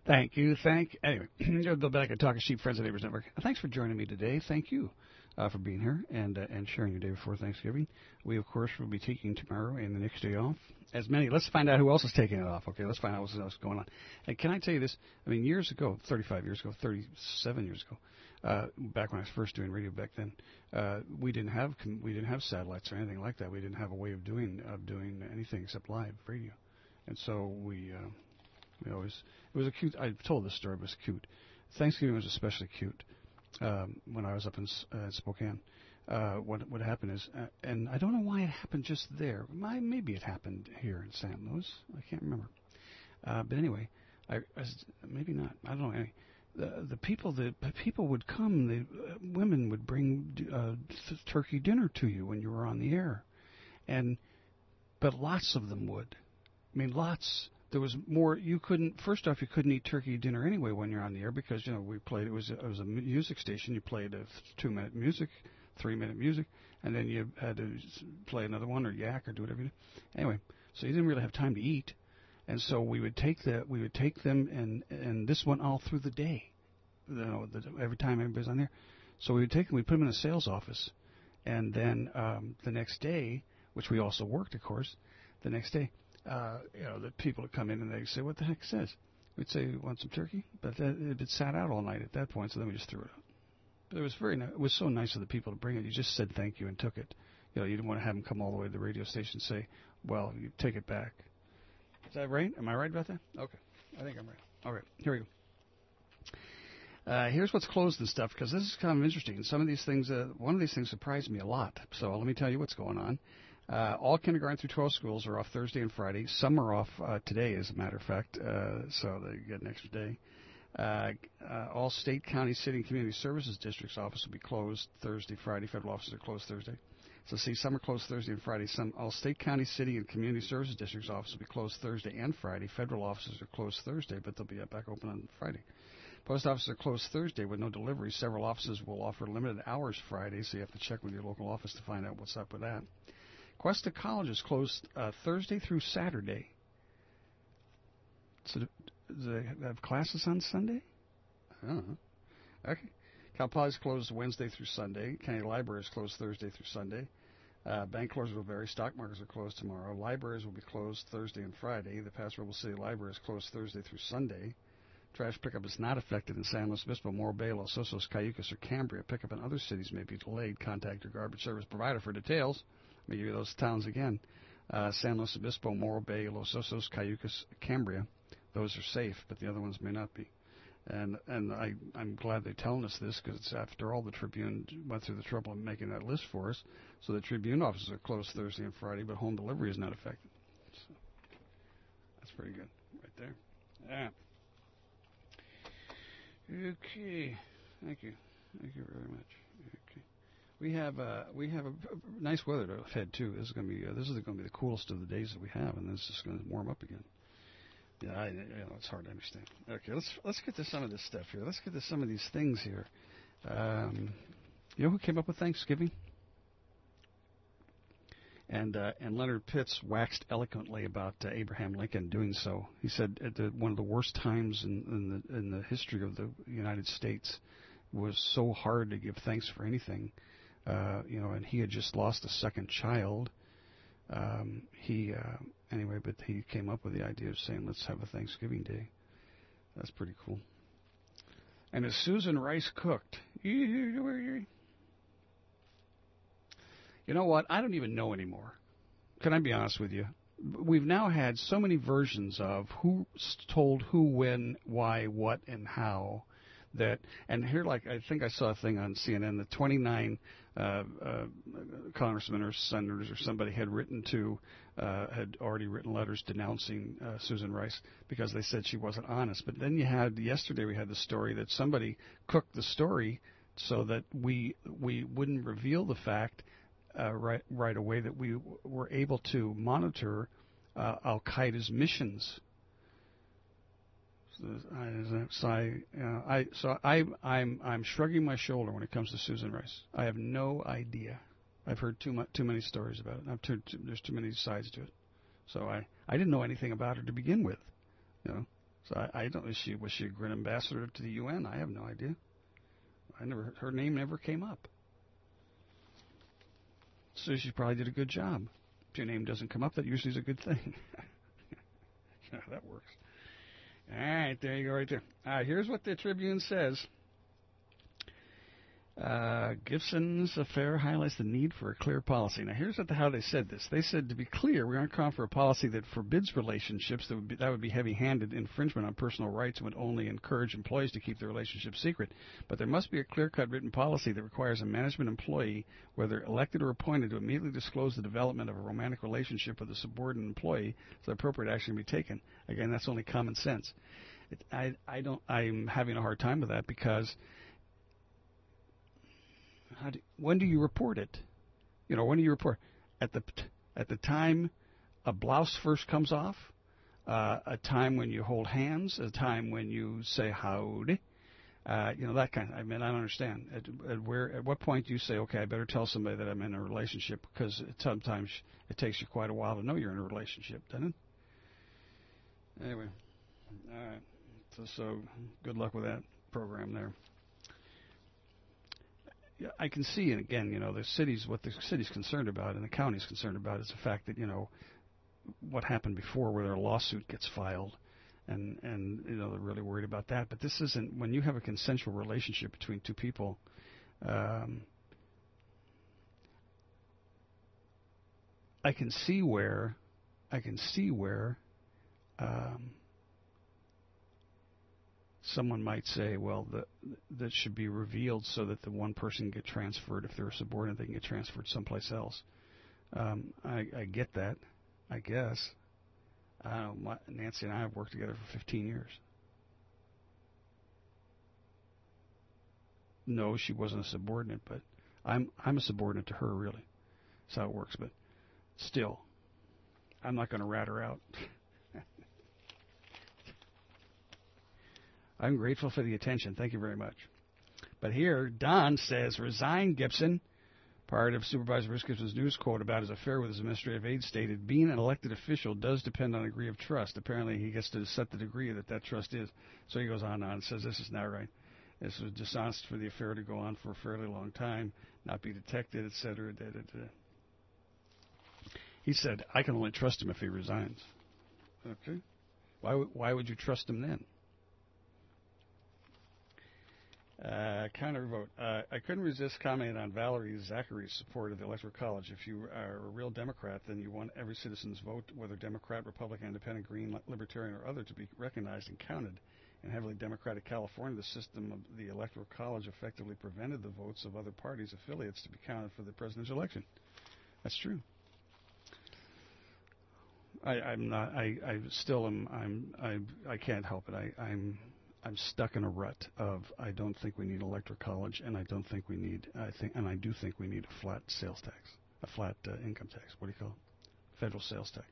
Thank you. Anyway, Bill Beck at Talking Sheep, Friends and Neighbors Network. Thanks for joining me today. Thank you for being here and sharing your day before Thanksgiving. We, of course, will be taking tomorrow and the next day off. Let's find out who else is taking it off. Okay, let's find out what else is going on. And can I tell you this? I mean, years ago, 35 years ago, 37 years ago, back when I was first doing radio back then, we didn't have satellites or anything like that. We didn't have a way of doing anything except live radio, and so we always, it was a cute. I've told this story, but it was cute. Thanksgiving was especially cute when I was up in Spokane. What happened is, and I don't know why it happened just there. Maybe it happened here in San Luis. I can't remember. But anyway, maybe not. I don't know. Anyway, the people would come. The women would bring turkey dinner to you when you were on the air, but lots of them would. I mean, lots. There was more. You couldn't. First off, you couldn't eat turkey dinner anyway when you're on the air because we played. It was a music station. You played a 2-minute music, 3-minute music, and then you had to play another one or yak or do whatever you do. Anyway, so you didn't really have time to eat, and so we would take them, and this went all through the day. Every time everybody's on there, so we would take them. We put them in a sales office, and then the next day, which we also worked, of course, the next day. The people would come in and they'd say, "What the heck is this?" We'd say, "Want some turkey?" But it had sat out all night at that point, so then we just threw it out. But it was it was so nice of the people to bring it. You just said thank you and took it. You didn't want to have them come all the way to the radio station and say, "Well, you take it back." Is that right? Am I right about that? Okay, I think I'm right. All right, here we go. Here's what's closed and stuff, because this is kind of interesting. Some of these things, one of these things surprised me a lot. So let me tell you what's going on. All kindergarten through 12 schools are off Thursday and Friday. Some are off today, as a matter of fact, so they get an extra day. All state, county, city, and community services districts' offices will be closed Thursday, Friday. Federal offices are closed Thursday. So see, some are closed Thursday and Friday. All state, county, city, and community services districts' offices will be closed Thursday and Friday. Federal offices are closed Thursday, but they'll be back open on Friday. Post offices are closed Thursday with no deliveries. Several offices will offer limited hours Friday, so you have to check with your local office to find out what's up with that. Cuesta College is closed Thursday through Saturday. So do they have classes on Sunday? I don't know. Okay. Cal Poly is closed Wednesday through Sunday. County Library is closed Thursday through Sunday. Bank closures will vary. Stock markets are closed tomorrow. Libraries will be closed Thursday and Friday. The Paso Robles City Library is closed Thursday through Sunday. Trash pickup is not affected in San Luis Obispo, Morro Bay, Los Osos, Cayucas, or Cambria. Pickup in other cities may be delayed. Contact your garbage service provider for details. Let me give you those towns again. San Luis Obispo, Morro Bay, Los Osos, Cayucas, Cambria. Those are safe, but the other ones may not be. And I'm glad they're telling us this, because it's after all the Tribune went through the trouble of making that list for us. So the Tribune offices are closed Thursday and Friday, but home delivery is not affected. So that's pretty good right there. Yeah. Okay. Thank you. Thank you very much. Okay. We have a nice weather ahead too. This is going to be the coolest of the days that we have, and then it's just going to warm up again. Yeah, it's hard to understand. Okay, let's get to some of this stuff here. Let's get to some of these things here. You know who came up with Thanksgiving? And Leonard Pitts waxed eloquently about Abraham Lincoln doing so. He said one of the worst times in the history of the United States was so hard to give thanks for anything. And he had just lost a second child. Anyway, but he came up with the idea of saying, let's have a Thanksgiving Day. That's pretty cool. And as Susan Rice cooked, you know what? I don't even know anymore. Can I be honest with you? We've now had so many versions of who told who, when, why, what, and how. And here, like, I think I saw a thing on CNN that 29 congressmen or senators or somebody had already written letters denouncing Susan Rice because they said she wasn't honest. But then yesterday we had the story that somebody cooked the story so that we wouldn't reveal the fact right away that we were able to monitor Al Qaeda's missions. I'm shrugging my shoulder when it comes to Susan Rice. I have no idea. I've heard too many stories about it. There's too many sides to it. So I didn't know anything about her to begin with. So I don't. Was she a Grin ambassador to the UN? I have no idea. Her name never came up. So she probably did a good job. If your name doesn't come up, that usually is a good thing. Yeah, that works. All right, there you go, right there. All right, here's what the Tribune says. Gibson's affair highlights the need for a clear policy. Now, here's how they said this. They said, to be clear, we aren't calling for a policy that forbids relationships. That would be heavy-handed infringement on personal rights and would only encourage employees to keep their relationship secret. But there must be a clear-cut written policy that requires a management employee, whether elected or appointed, to immediately disclose the development of a romantic relationship with a subordinate employee so appropriate action can be taken. Again, that's only common sense. I'm having a hard time with that because when do you report it? When do you report? At the time a blouse first comes off, a time when you hold hands, a time when you say howdy, that kind of. I mean, I don't understand. At what point do you say, okay, I better tell somebody that I'm in a relationship? Because sometimes it takes you quite a while to know you're in a relationship, doesn't it? Anyway, all right. So good luck with that program there. I can see, and again, what the city's concerned about and the county's concerned about is the fact that, what happened before where a lawsuit gets filed and they're really worried about that. But this isn't, when you have a consensual relationship between two people, I can see where someone might say, well, that should be revealed so that the one person can get transferred. If they're a subordinate, they can get transferred someplace else. I get that, I guess. I don't know, Nancy and I have worked together for 15 years. No, she wasn't a subordinate, but I'm a subordinate to her, really. That's how it works. But still, I'm not going to rat her out. I'm grateful for the attention. Thank you very much. But here, Don says, resign, Gibson. Part of Supervisor Bruce Gibson's news quote about his affair with his administrative aide stated, being an elected official does depend on a degree of trust. Apparently, he gets to set the degree that trust is. So he goes on and says, this is not right. This was dishonest for the affair to go on for a fairly long time, not be detected, etc. He said, I can only trust him if he resigns. Okay. Why would you trust him then? Counter vote. I couldn't resist commenting on Valerie Zachary's support of the Electoral College. If you are a real Democrat, then you want every citizen's vote, whether Democrat, Republican, Independent, Green, Libertarian, or other, to be recognized and counted. In heavily Democratic California, the system of the Electoral College effectively prevented the votes of other parties' affiliates to be counted for the presidential election. That's true. I can't help it. I'm stuck in a rut of I don't think we need electoral college, and I do think we need a flat sales tax, a flat income tax. What do you call it? Federal sales tax.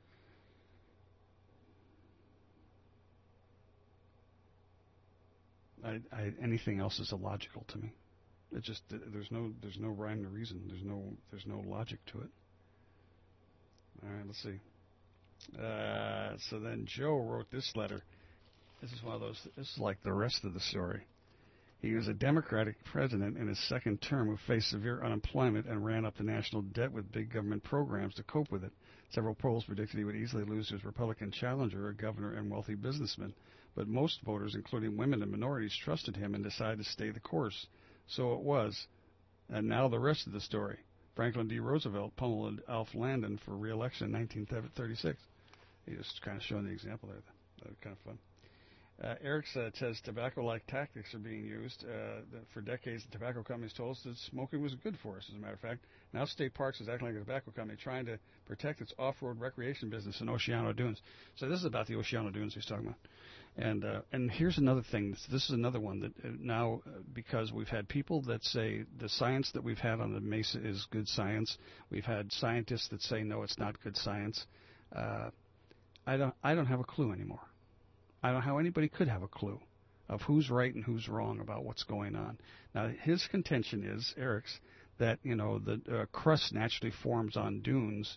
Anything else is illogical to me. It just there's no rhyme or reason. There's no logic to it. All right, let's see. So then Joe wrote this letter. This is one of those. This is like the rest of the story. He was a Democratic president in his second term who faced severe unemployment and ran up the national debt with big government programs to cope with it. Several polls predicted he would easily lose to his Republican challenger, a governor and wealthy businessman. But most voters, including women and minorities, trusted him and decided to stay the course. So it was. And now the rest of the story. Franklin D. Roosevelt pummeled Alf Landon for re-election in 1936. He just kind of showing the example there. That was kind of fun. Eric says tobacco-like tactics are being used. For decades, the tobacco companies told us that smoking was good for us, as a matter of fact. Now State Parks is acting like a tobacco company trying to protect its off-road recreation business in Oceano Dunes. So this is about the Oceano Dunes he's talking about. And here's another thing. This is another one that now, because we've had people that say the science that we've had on the Mesa is good science. We've had scientists that say, no, it's not good science. I don't have a clue anymore. I don't know how anybody could have a clue of who's right and who's wrong about what's going on. Now, his contention is, Eric's, that, the crust naturally forms on dunes,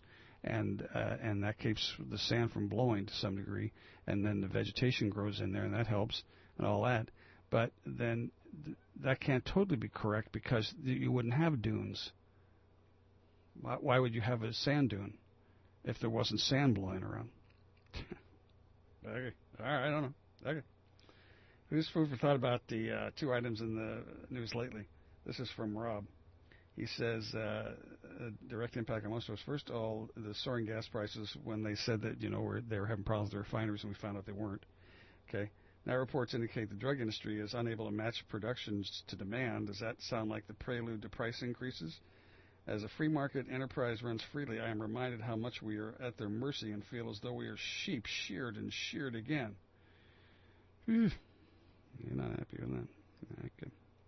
and that keeps the sand from blowing to some degree, and then the vegetation grows in there, and that helps, and all that. But then that can't totally be correct because you wouldn't have dunes. Why would you have a sand dune if there wasn't sand blowing around? Okay. All right, I don't know. Okay. Who's food for thought about the two items in the news lately? This is from Rob. He says, a direct impact on most of us. First of all, the soaring gas prices when they said that, they were having problems with the refineries and we found out they weren't. Okay. Now reports indicate the drug industry is unable to match production to demand. Does that sound like the prelude to price increases? As a free market enterprise runs freely, I am reminded how much we are at their mercy and feel as though we are sheep sheared and sheared again. You're not happy with that. Okay.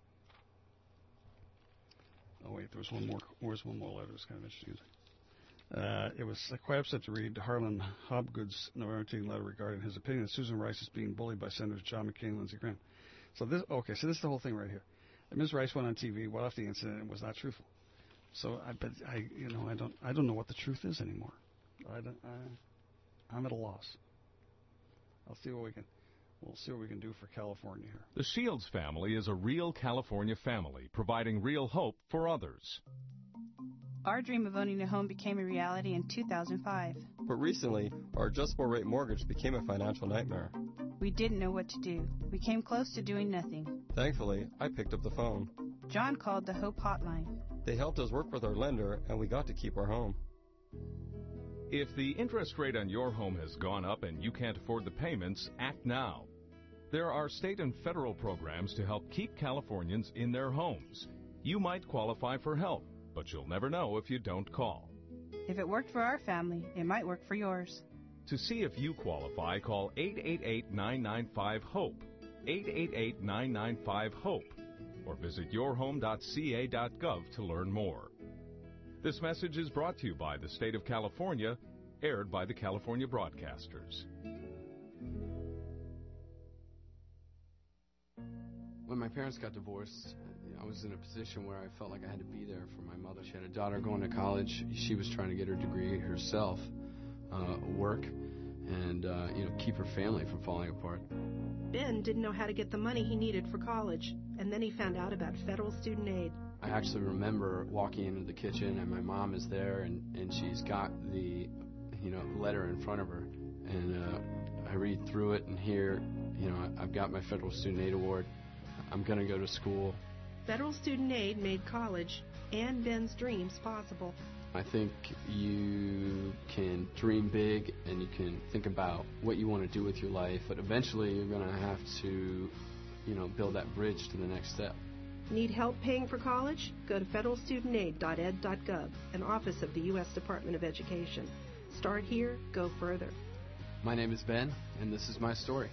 Oh, wait, there was one more. Where's one more letter? It's kind of interesting. It was quite upset to read Harlan Hobgood's November 18 letter regarding his opinion that Susan Rice is being bullied by Senators John McCain and Lindsey Graham. So this is the whole thing right here. Ms. Rice went on TV, what off the incident, and was not truthful. So I don't know what the truth is anymore. I'm at a loss. We'll see what we can do for California here. The Shields family is a real California family, providing real hope for others. Our dream of owning a home became a reality in 2005. But recently, our adjustable rate mortgage became a financial nightmare. We didn't know what to do. We came close to doing nothing. Thankfully, I picked up the phone. John called the Hope Hotline. They helped us work with our lender, and we got to keep our home. If the interest rate on your home has gone up and you can't afford the payments, act now. There are state and federal programs to help keep Californians in their homes. You might qualify for help, but you'll never know if you don't call. If it worked for our family, it might work for yours. To see if you qualify, call 888-995-HOPE, 888-995-HOPE, or visit yourhome.ca.gov to learn more. This message is brought to you by the state of California, aired by the California Broadcasters. When my parents got divorced, I was in a position where I felt like I had to be there for my mother. She had a daughter going to college. She was trying to get her degree herself, work, and keep her family from falling apart. Ben didn't know how to get the money he needed for college, and then he found out about federal student aid. I actually remember walking into the kitchen, and my mom is there, and she's got the letter in front of her, and I read through it, and here, I've got my federal student aid award. I'm going to go to school. Federal student aid made college and Ben's dreams possible. I think you can dream big and you can think about what you want to do with your life, but eventually you're going to have to, build that bridge to the next step. Need help paying for college? Go to federalstudentaid.ed.gov, an office of the U.S. Department of Education. Start here, go further. My name is Ben, and this is my story.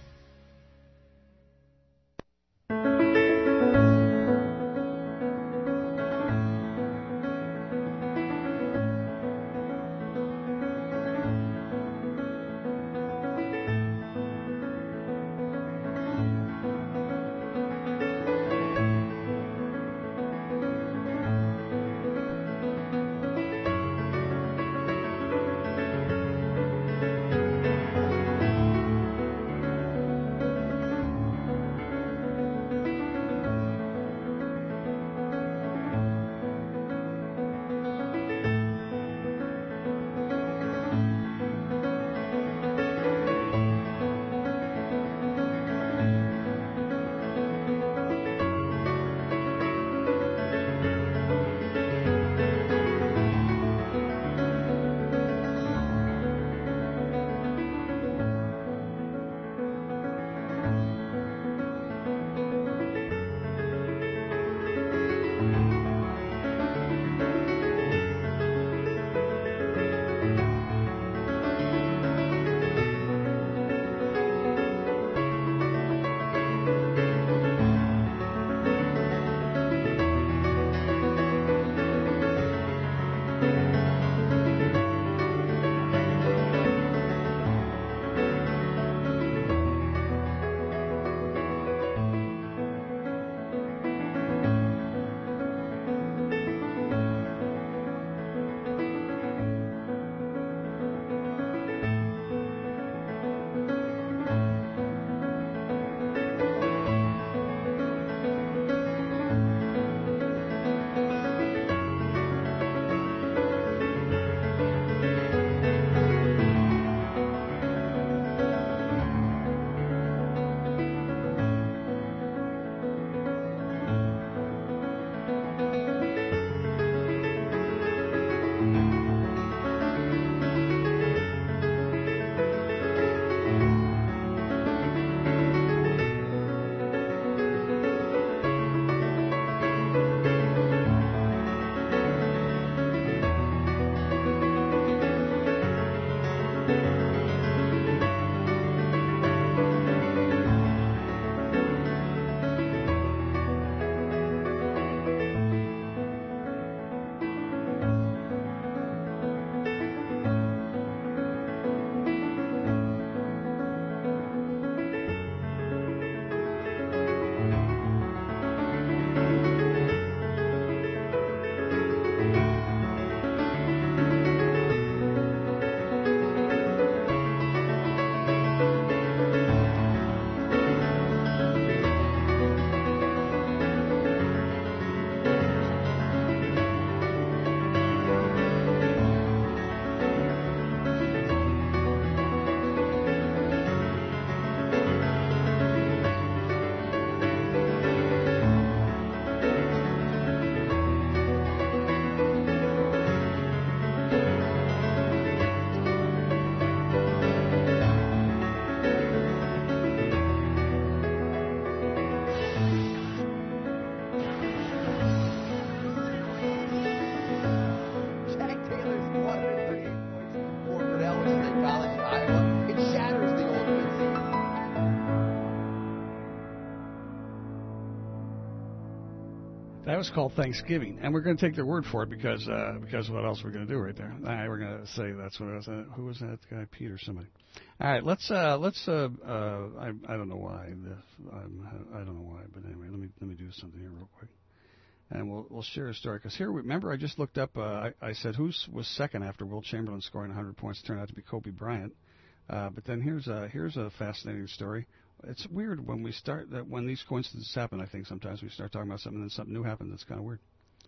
was called Thanksgiving, and we're going to take their word for it because what else are we going to do right there? We're going to say that's what it was. Who was that guy? Pete or somebody? All right, let's. I don't know why. I don't know why, but anyway, let me do something here real quick, and we'll share a story. Because here, remember, I just looked up. I said who was second after Will Chamberlain scoring 100 points. It turned out to be Kobe Bryant. But then here's a fascinating story. It's weird when when these coincidences happen. I think sometimes we start talking about something and then something new happens. That's kind of weird.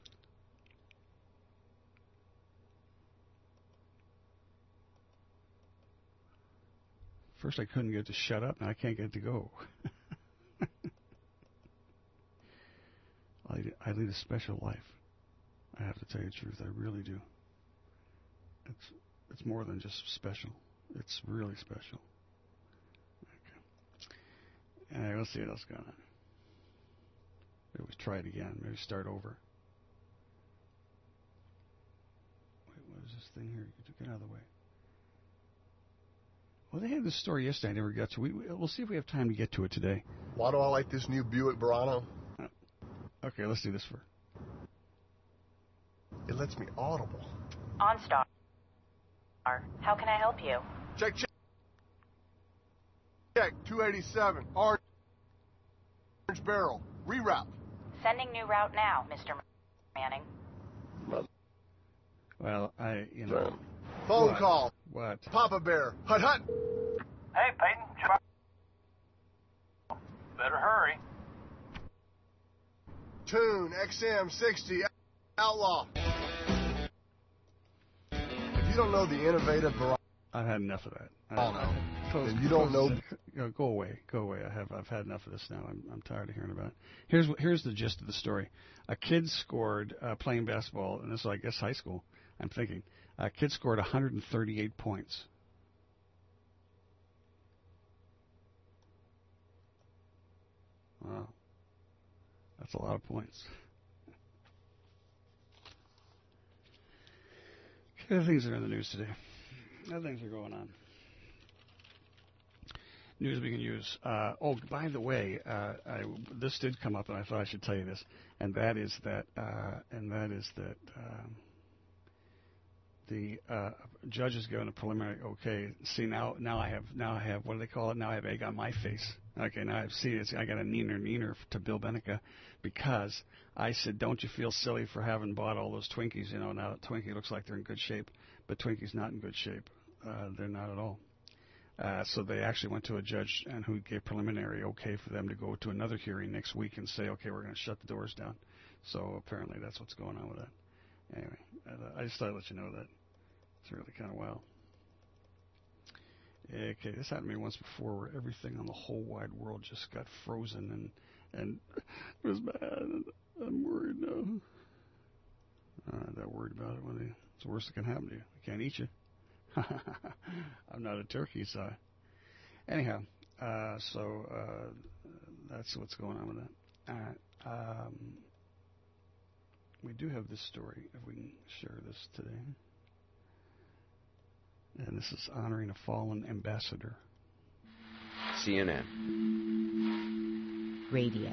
First I couldn't get it to shut up, now I can't get it to go. I lead a special life. I have to tell you the truth. I really do. It's more than just special. It's really special. Okay. All right, let's see what else going on. Maybe we try it again. Maybe start over. Wait, what is this thing here? You took it out of the way. Well, they had this story yesterday I never got to. We'll see if we have time to get to it today. Why do I like this new Buick Verano? Okay, let's do this for. It lets me audible. OnStar. How can I help you? Check. 287. Orange barrel. Reroute. Sending new route now, Mr. Manning. Well, Phone call. What? Papa Bear. Hut hut. Hey, Peyton. Better hurry. Tune XM60 Outlaw. If you don't know the innovative variety, I've had enough of that. And you don't know. Go away. I've had enough of this now. I'm tired of hearing about it. Here's the gist of the story. A kid scored playing basketball, and this is, I guess, high school. I'm thinking. A kid scored 138 points. Wow. That's a lot of points. Other things are in the news today. Other things are going on. News we can use. By the way, this did come up, and I thought I should tell you this, and that is that the judge has given a preliminary okay. See, now I have what do they call it? Now I have egg on my face. Okay, now I've seen it. I got a neener to Bill Benica because I said, don't you feel silly for having bought all those Twinkies? You know, now Twinkie looks like they're in good shape, but Twinkie's not in good shape. They're not at all. So they actually went to a judge and who gave preliminary okay for them to go to another hearing next week and say, okay, we're going to shut the doors down. So apparently that's what's going on with that. Anyway, I just thought I'd let you know that. It's really kind of wild. Okay, this happened to me once before where everything on the whole wide world just got frozen and it was bad. I'm worried now. I'm not that worried about it. It's the worst that can happen to you. I can't eat you. I'm not a turkey, so. Anyhow, so that's what's going on with that. We do have this story, if we can share this today. And this is honoring a fallen ambassador. CNN. Radio.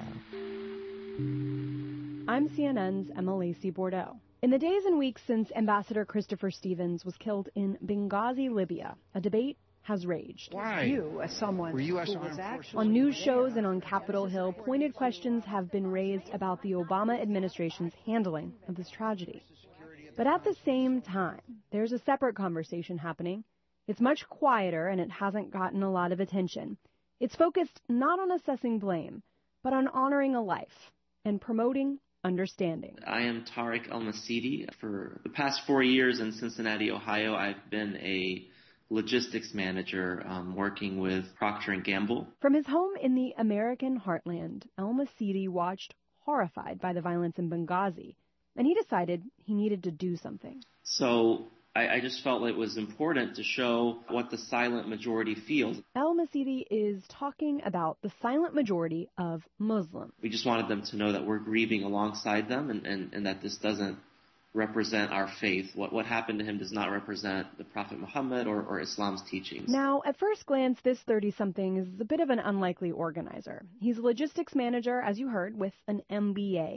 I'm CNN's Emma Lacey Bordeaux. In the days and weeks since Ambassador Christopher Stevens was killed in Benghazi, Libya, a debate has raged. Why? You, as someone who was actually on news shows and on Capitol Hill, pointed questions have been raised about the Obama administration's handling of this tragedy. But at the same time, there's a separate conversation happening. It's much quieter and it hasn't gotten a lot of attention. It's focused not on assessing blame, but on honoring a life and promoting understanding. I am Tariq El-Masidi. For the past 4 years in Cincinnati, Ohio, I've been a logistics manager working with Procter & Gamble. From his home in the American heartland, El-Masidi watched horrified by the violence in Benghazi, and he decided he needed to do something. So I just felt it was important to show what the silent majority feels. El-Masidi is talking about the silent majority of Muslims. We just wanted them to know that we're grieving alongside them and that this doesn't represent our faith. What happened to him does not represent the Prophet Muhammad or Islam's teachings. Now, at first glance, this 30-something is a bit of an unlikely organizer. He's a logistics manager, as you heard, with an MBA.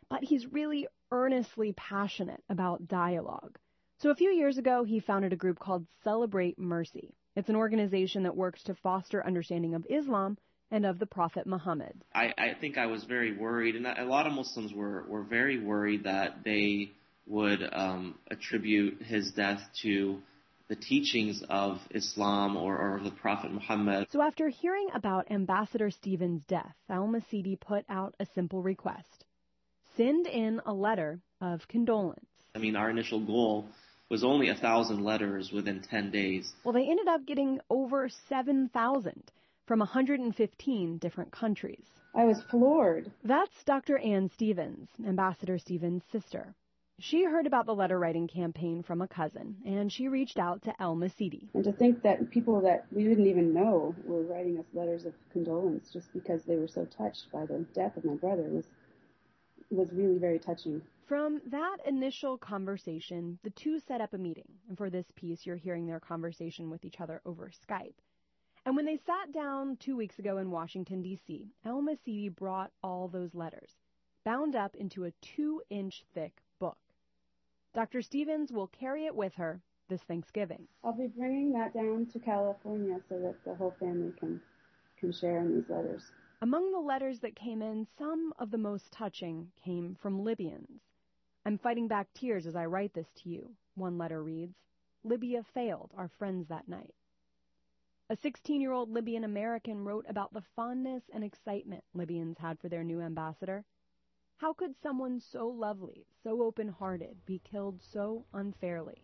but he's really earnestly passionate about dialogue. So a few years ago, he founded a group called Celebrate Mercy. It's an organization that works to foster understanding of Islam and of the Prophet Muhammad. I think I was very worried, and a lot of Muslims were very worried that they would attribute his death to the teachings of Islam or the Prophet Muhammad. So after hearing about Ambassador Stevens' death, Al-Masidi put out a simple request. Send in a letter of condolence. I mean, our initial goal was only 1,000 letters within 10 days. Well, they ended up getting over 7,000 from 115 different countries. I was floored. That's Dr. Ann Stevens, Ambassador Stevens' sister. She heard about the letter-writing campaign from a cousin, and she reached out to Al-Masidi. And to think that people that we didn't even know were writing us letters of condolence just because they were so touched by the death of my brother was really very touching. From that initial conversation, the two set up a meeting. And for this piece, you're hearing their conversation with each other over Skype. And when they sat down 2 weeks ago in Washington, D.C., Al-Masidi brought all those letters, bound up into a 2-inch thick book. Dr. Stevens will carry it with her this Thanksgiving. I'll be bringing that down to California so that the whole family can share in these letters. Among the letters that came in, some of the most touching came from Libyans. I'm fighting back tears as I write this to you. One letter reads, Libya failed our friends that night. A 16-year-old Libyan American wrote about the fondness and excitement Libyans had for their new ambassador. How could someone so lovely, so open-hearted, be killed so unfairly?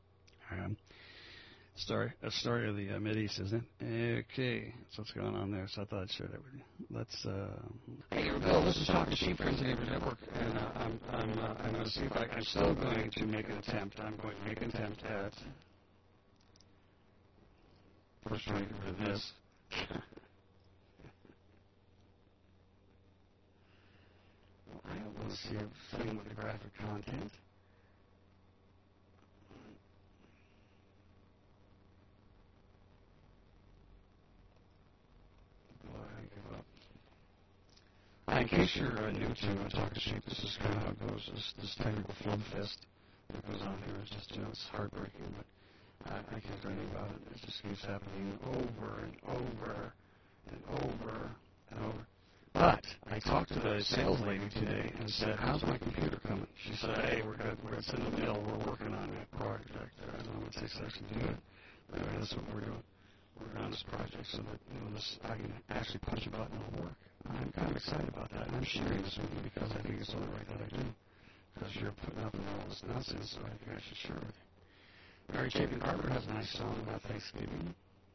A story of the Mideast, isn't it? Okay, that's what's going on there. So I thought I'd share that with you. Let's. Hey, Bill, this is Talking Sheep, Friends and Neighbors Network, and I'm going to see if I'm still going to make an attempt. I'm going to make an attempt at first trying to get rid of this. I don't want to see a thing with the graphic content. In case you're new to Talk to Sheep, this is kind of how it goes. This technical film fest that goes on here is just, it's heartbreaking, but I can't do anything about it. It just keeps happening over and over and over and over. But I talked to the sales lady today and said, how's my computer coming? She said, hey, we're going to send a bill. We're working on that project. I don't know what it takes to actually do it, but anyway, that's what we're doing. We're working on this project so that I can actually push a button and it'll work. I'm kind of excited about that, and I'm sharing this with you because I think it's only right that I do. Because you're putting up with all this nonsense, so I think I should share with you. Mary Chapin Carter has a nice song about Thanksgiving.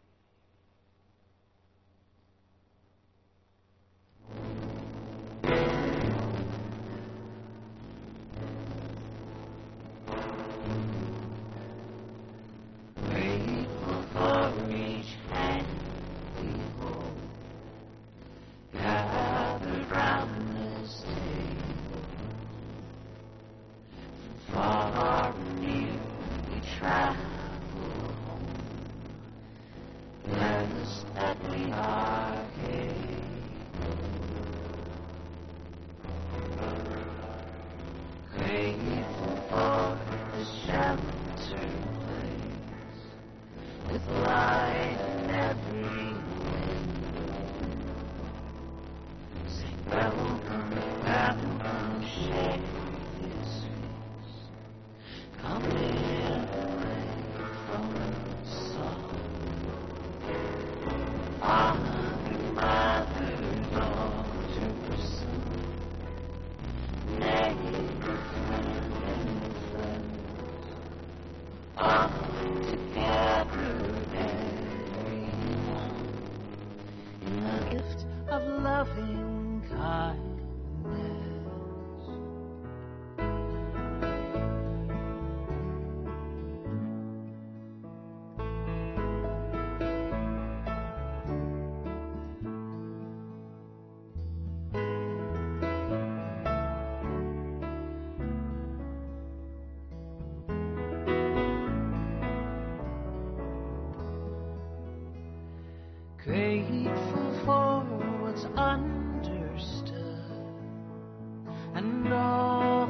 Grateful for what's understood and all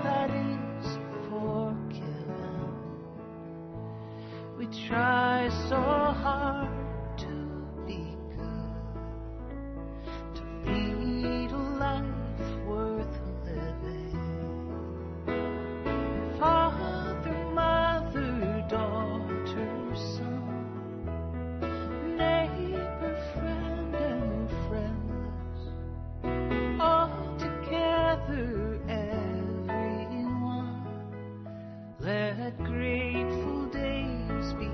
try so hard to be good, to lead a life worth living. Father, mother, daughter, son, neighbor, friend, and friendless, all together, everyone. Let grateful days be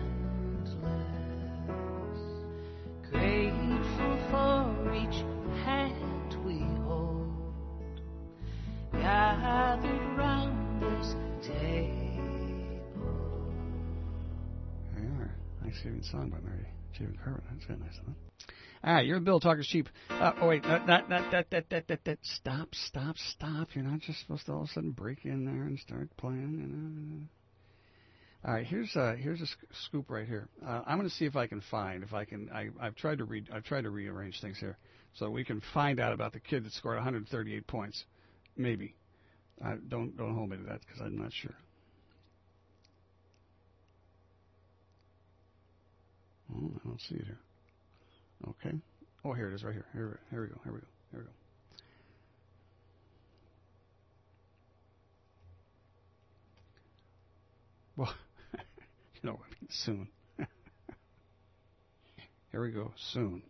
endless, grateful for each hand we hold, gathered round this table. There you are. Nice saving song by Mary J. Carver. That's kind of nice, huh? All right, you're Bill Talker's Cheap. Oh, wait, stop. You're not just supposed to all of a sudden break in there and start playing, you know. All right, here's a scoop right here. I'm going to see if I can find, I've tried to rearrange things here so we can find out about the kid that scored 138 points. Maybe. Don't hold me to that because I'm not sure. Oh, I don't see it here. Okay. Oh, here it is right here. Here we go. Well, you know what I mean, soon. Here we go, soon.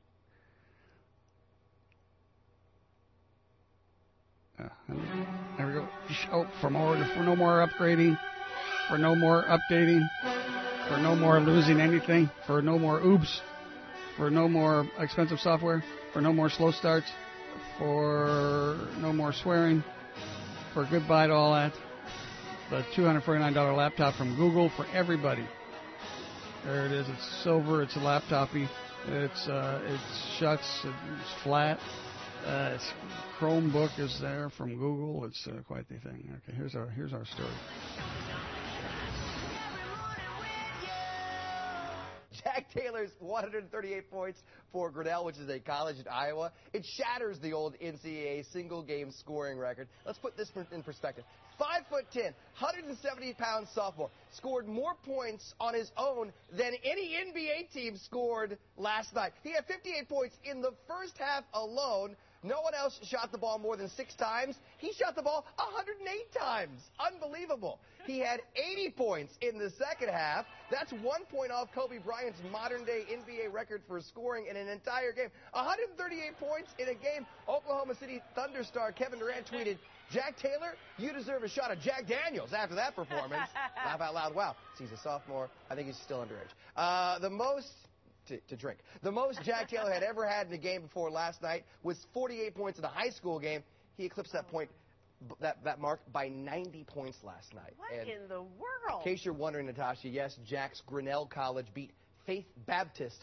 There we go. Oh, for no more upgrading, for no more updating, for no more losing anything, for no more oops, for no more expensive software, for no more slow starts, for no more swearing, for goodbye to all that. The $249 laptop from Google for everybody. There it is. It's silver. It's a laptopy. It shuts. It's flat. Chromebook is there from Google. It's quite the thing. Okay, here's our story. Jack Taylor's 138 points for Grinnell, which is a college in Iowa. It shatters the old NCAA single-game scoring record. Let's put this in perspective. 5'10", 170-pound sophomore scored more points on his own than any NBA team scored last night. He had 58 points in the first half alone. No one else shot the ball more than 6 times. He shot the ball 108 times. Unbelievable. He had 80 points in the second half. That's 1 point off Kobe Bryant's modern-day NBA record for scoring in an entire game. 138 points in a game. Oklahoma City Thunder star Kevin Durant tweeted, "Jack Taylor, you deserve a shot of Jack Daniels after that performance." Laugh out loud. Wow. He's a sophomore. I think he's still underage. The most Jack Taylor had ever had in a game before last night was 48 points in a high school game. He eclipsed that mark by 90 points last night. What in the world? In case you're wondering, Natasha, yes, Jack's Grinnell College beat Faith Baptist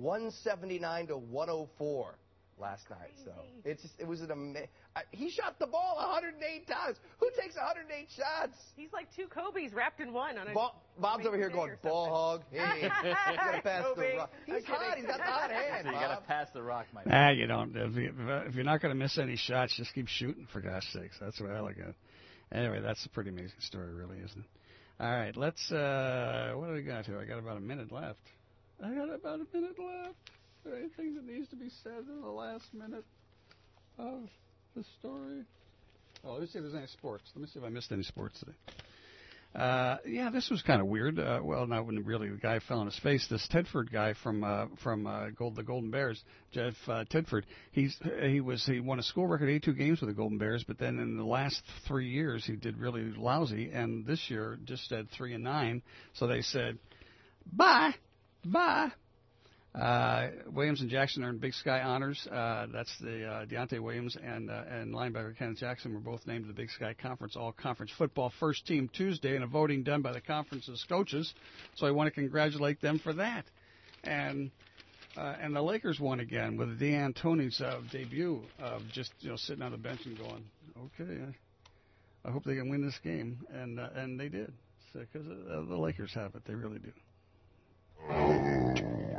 179-104 last night. So it was an amazing. He shot the ball 108 times. Who takes 108 shots? He's like 2 Kobe's wrapped in one. Bob's over here going, ball hog. Hey, you gotta pass the rock. He's hot. He's got the hot hand. You gotta pass the rock, my man. You don't. If you're not gonna miss any shots, just keep shooting, for gosh sakes. That's the way I look at it. Anyway, that's a pretty amazing story, really, isn't it? All right, let's. What do we got here? I got about a minute left. Are there anything that needs to be said in the last minute of the story? Oh, let me see if there's any sports. Let me see if I missed any sports today. Yeah, this was kind of weird. Well, not really. The guy fell on his face. This Tedford guy from the Golden Bears, Jeff Tedford. He won a school record 82 games with the Golden Bears, but then in the last 3 years he did really lousy, and this year just had 3-9. So they said, bye. Williams and Jackson earned Big Sky honors. That's the Deontay Williams and linebacker Kenneth Jackson were both named to the Big Sky Conference All-Conference Football First Team Tuesday in a voting done by the conference's coaches. So I want to congratulate them for that. And the Lakers won again with D'Antoni's debut of just sitting on the bench and going, okay, I hope they can win this game, and they did. Because the Lakers have it, they really do. Oh,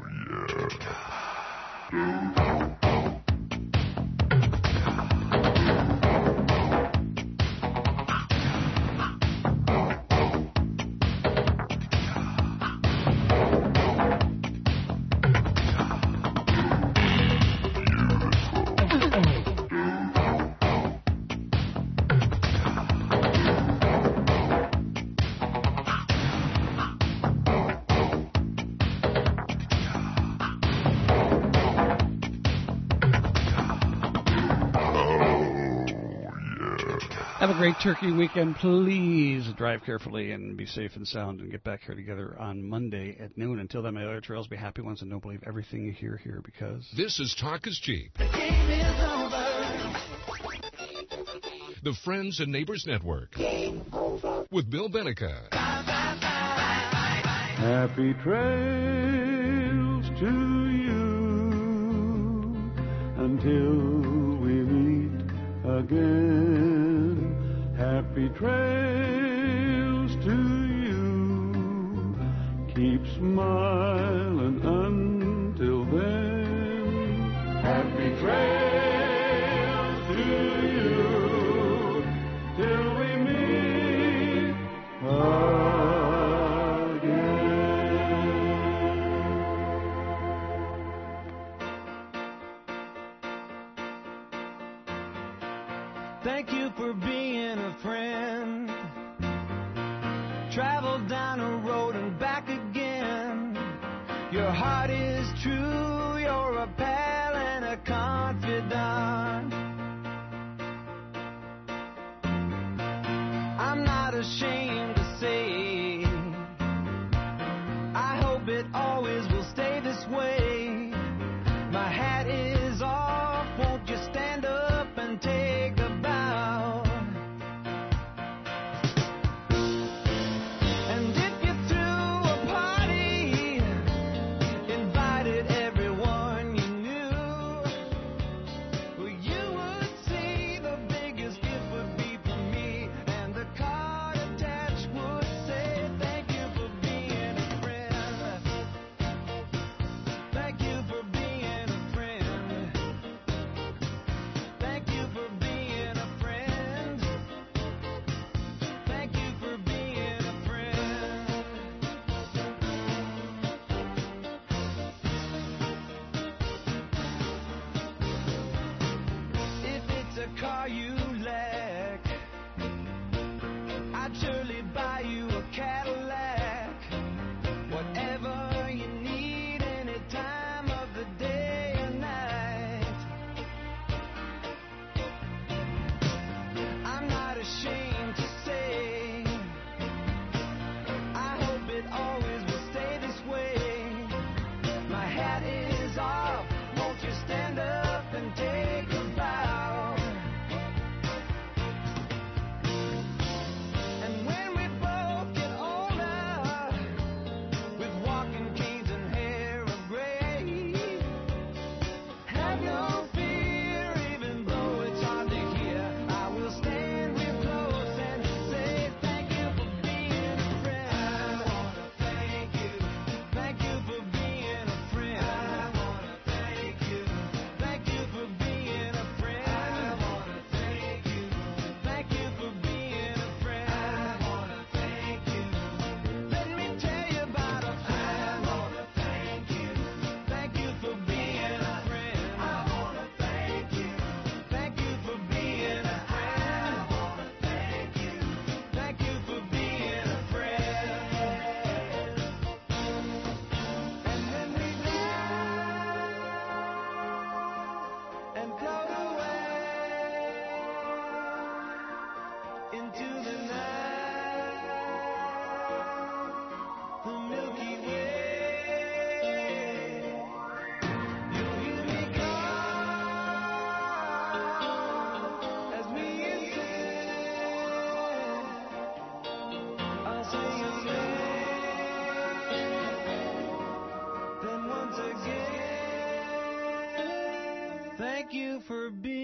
yeah. Have a great turkey weekend. Please drive carefully and be safe and sound and get back here together on Monday at noon. Until then, my other trails, be happy ones and don't believe everything you hear here because... This is Talk is Cheap. The game is over. The Friends and Neighbors Network. Game over. With Bill Benica. Happy trails to you until we meet again. Happy trails to you. Keep smiling until then. Happy trails to you till we meet Thank you for being a friend. Travel down a road and back again. Your heart is true, you're a pal and a confidant. I'm not ashamed to say, I hope it always will stay this way. My hat is off, won't you stand up and take a bow? And if you threw a party, invited everyone you knew, well, you would see the biggest gift would be from me, and the card attached would say, thank you for being a friend. Thank you for being a friend. Thank you for being a friend. Thank you for being a friend. If it's a car you lack, I'd surely buy you a Cadillac. Whatever you need, any time of the day or night. I'm not ashamed to say, I hope it always will stay this way. My hat is off, won't you stand up and take a bow? And when we both get older, with walking canes and hair of gray, have no fear, even though it's hard to hear. I will stand real close and say thank you for being a friend. I wanna thank you for being a friend. I wanna thank you for being a friend. I wanna thank you for being a friend. I wanna thank you. Let me tell you about a friend. I wanna thank you for being a friend. I wanna thank you for being a friend. I wanna thank you for being a friend. And then we laugh and float away into the night, the Milky Way. You hear me call as we ascend. I'll say your name, then once again, thank you for being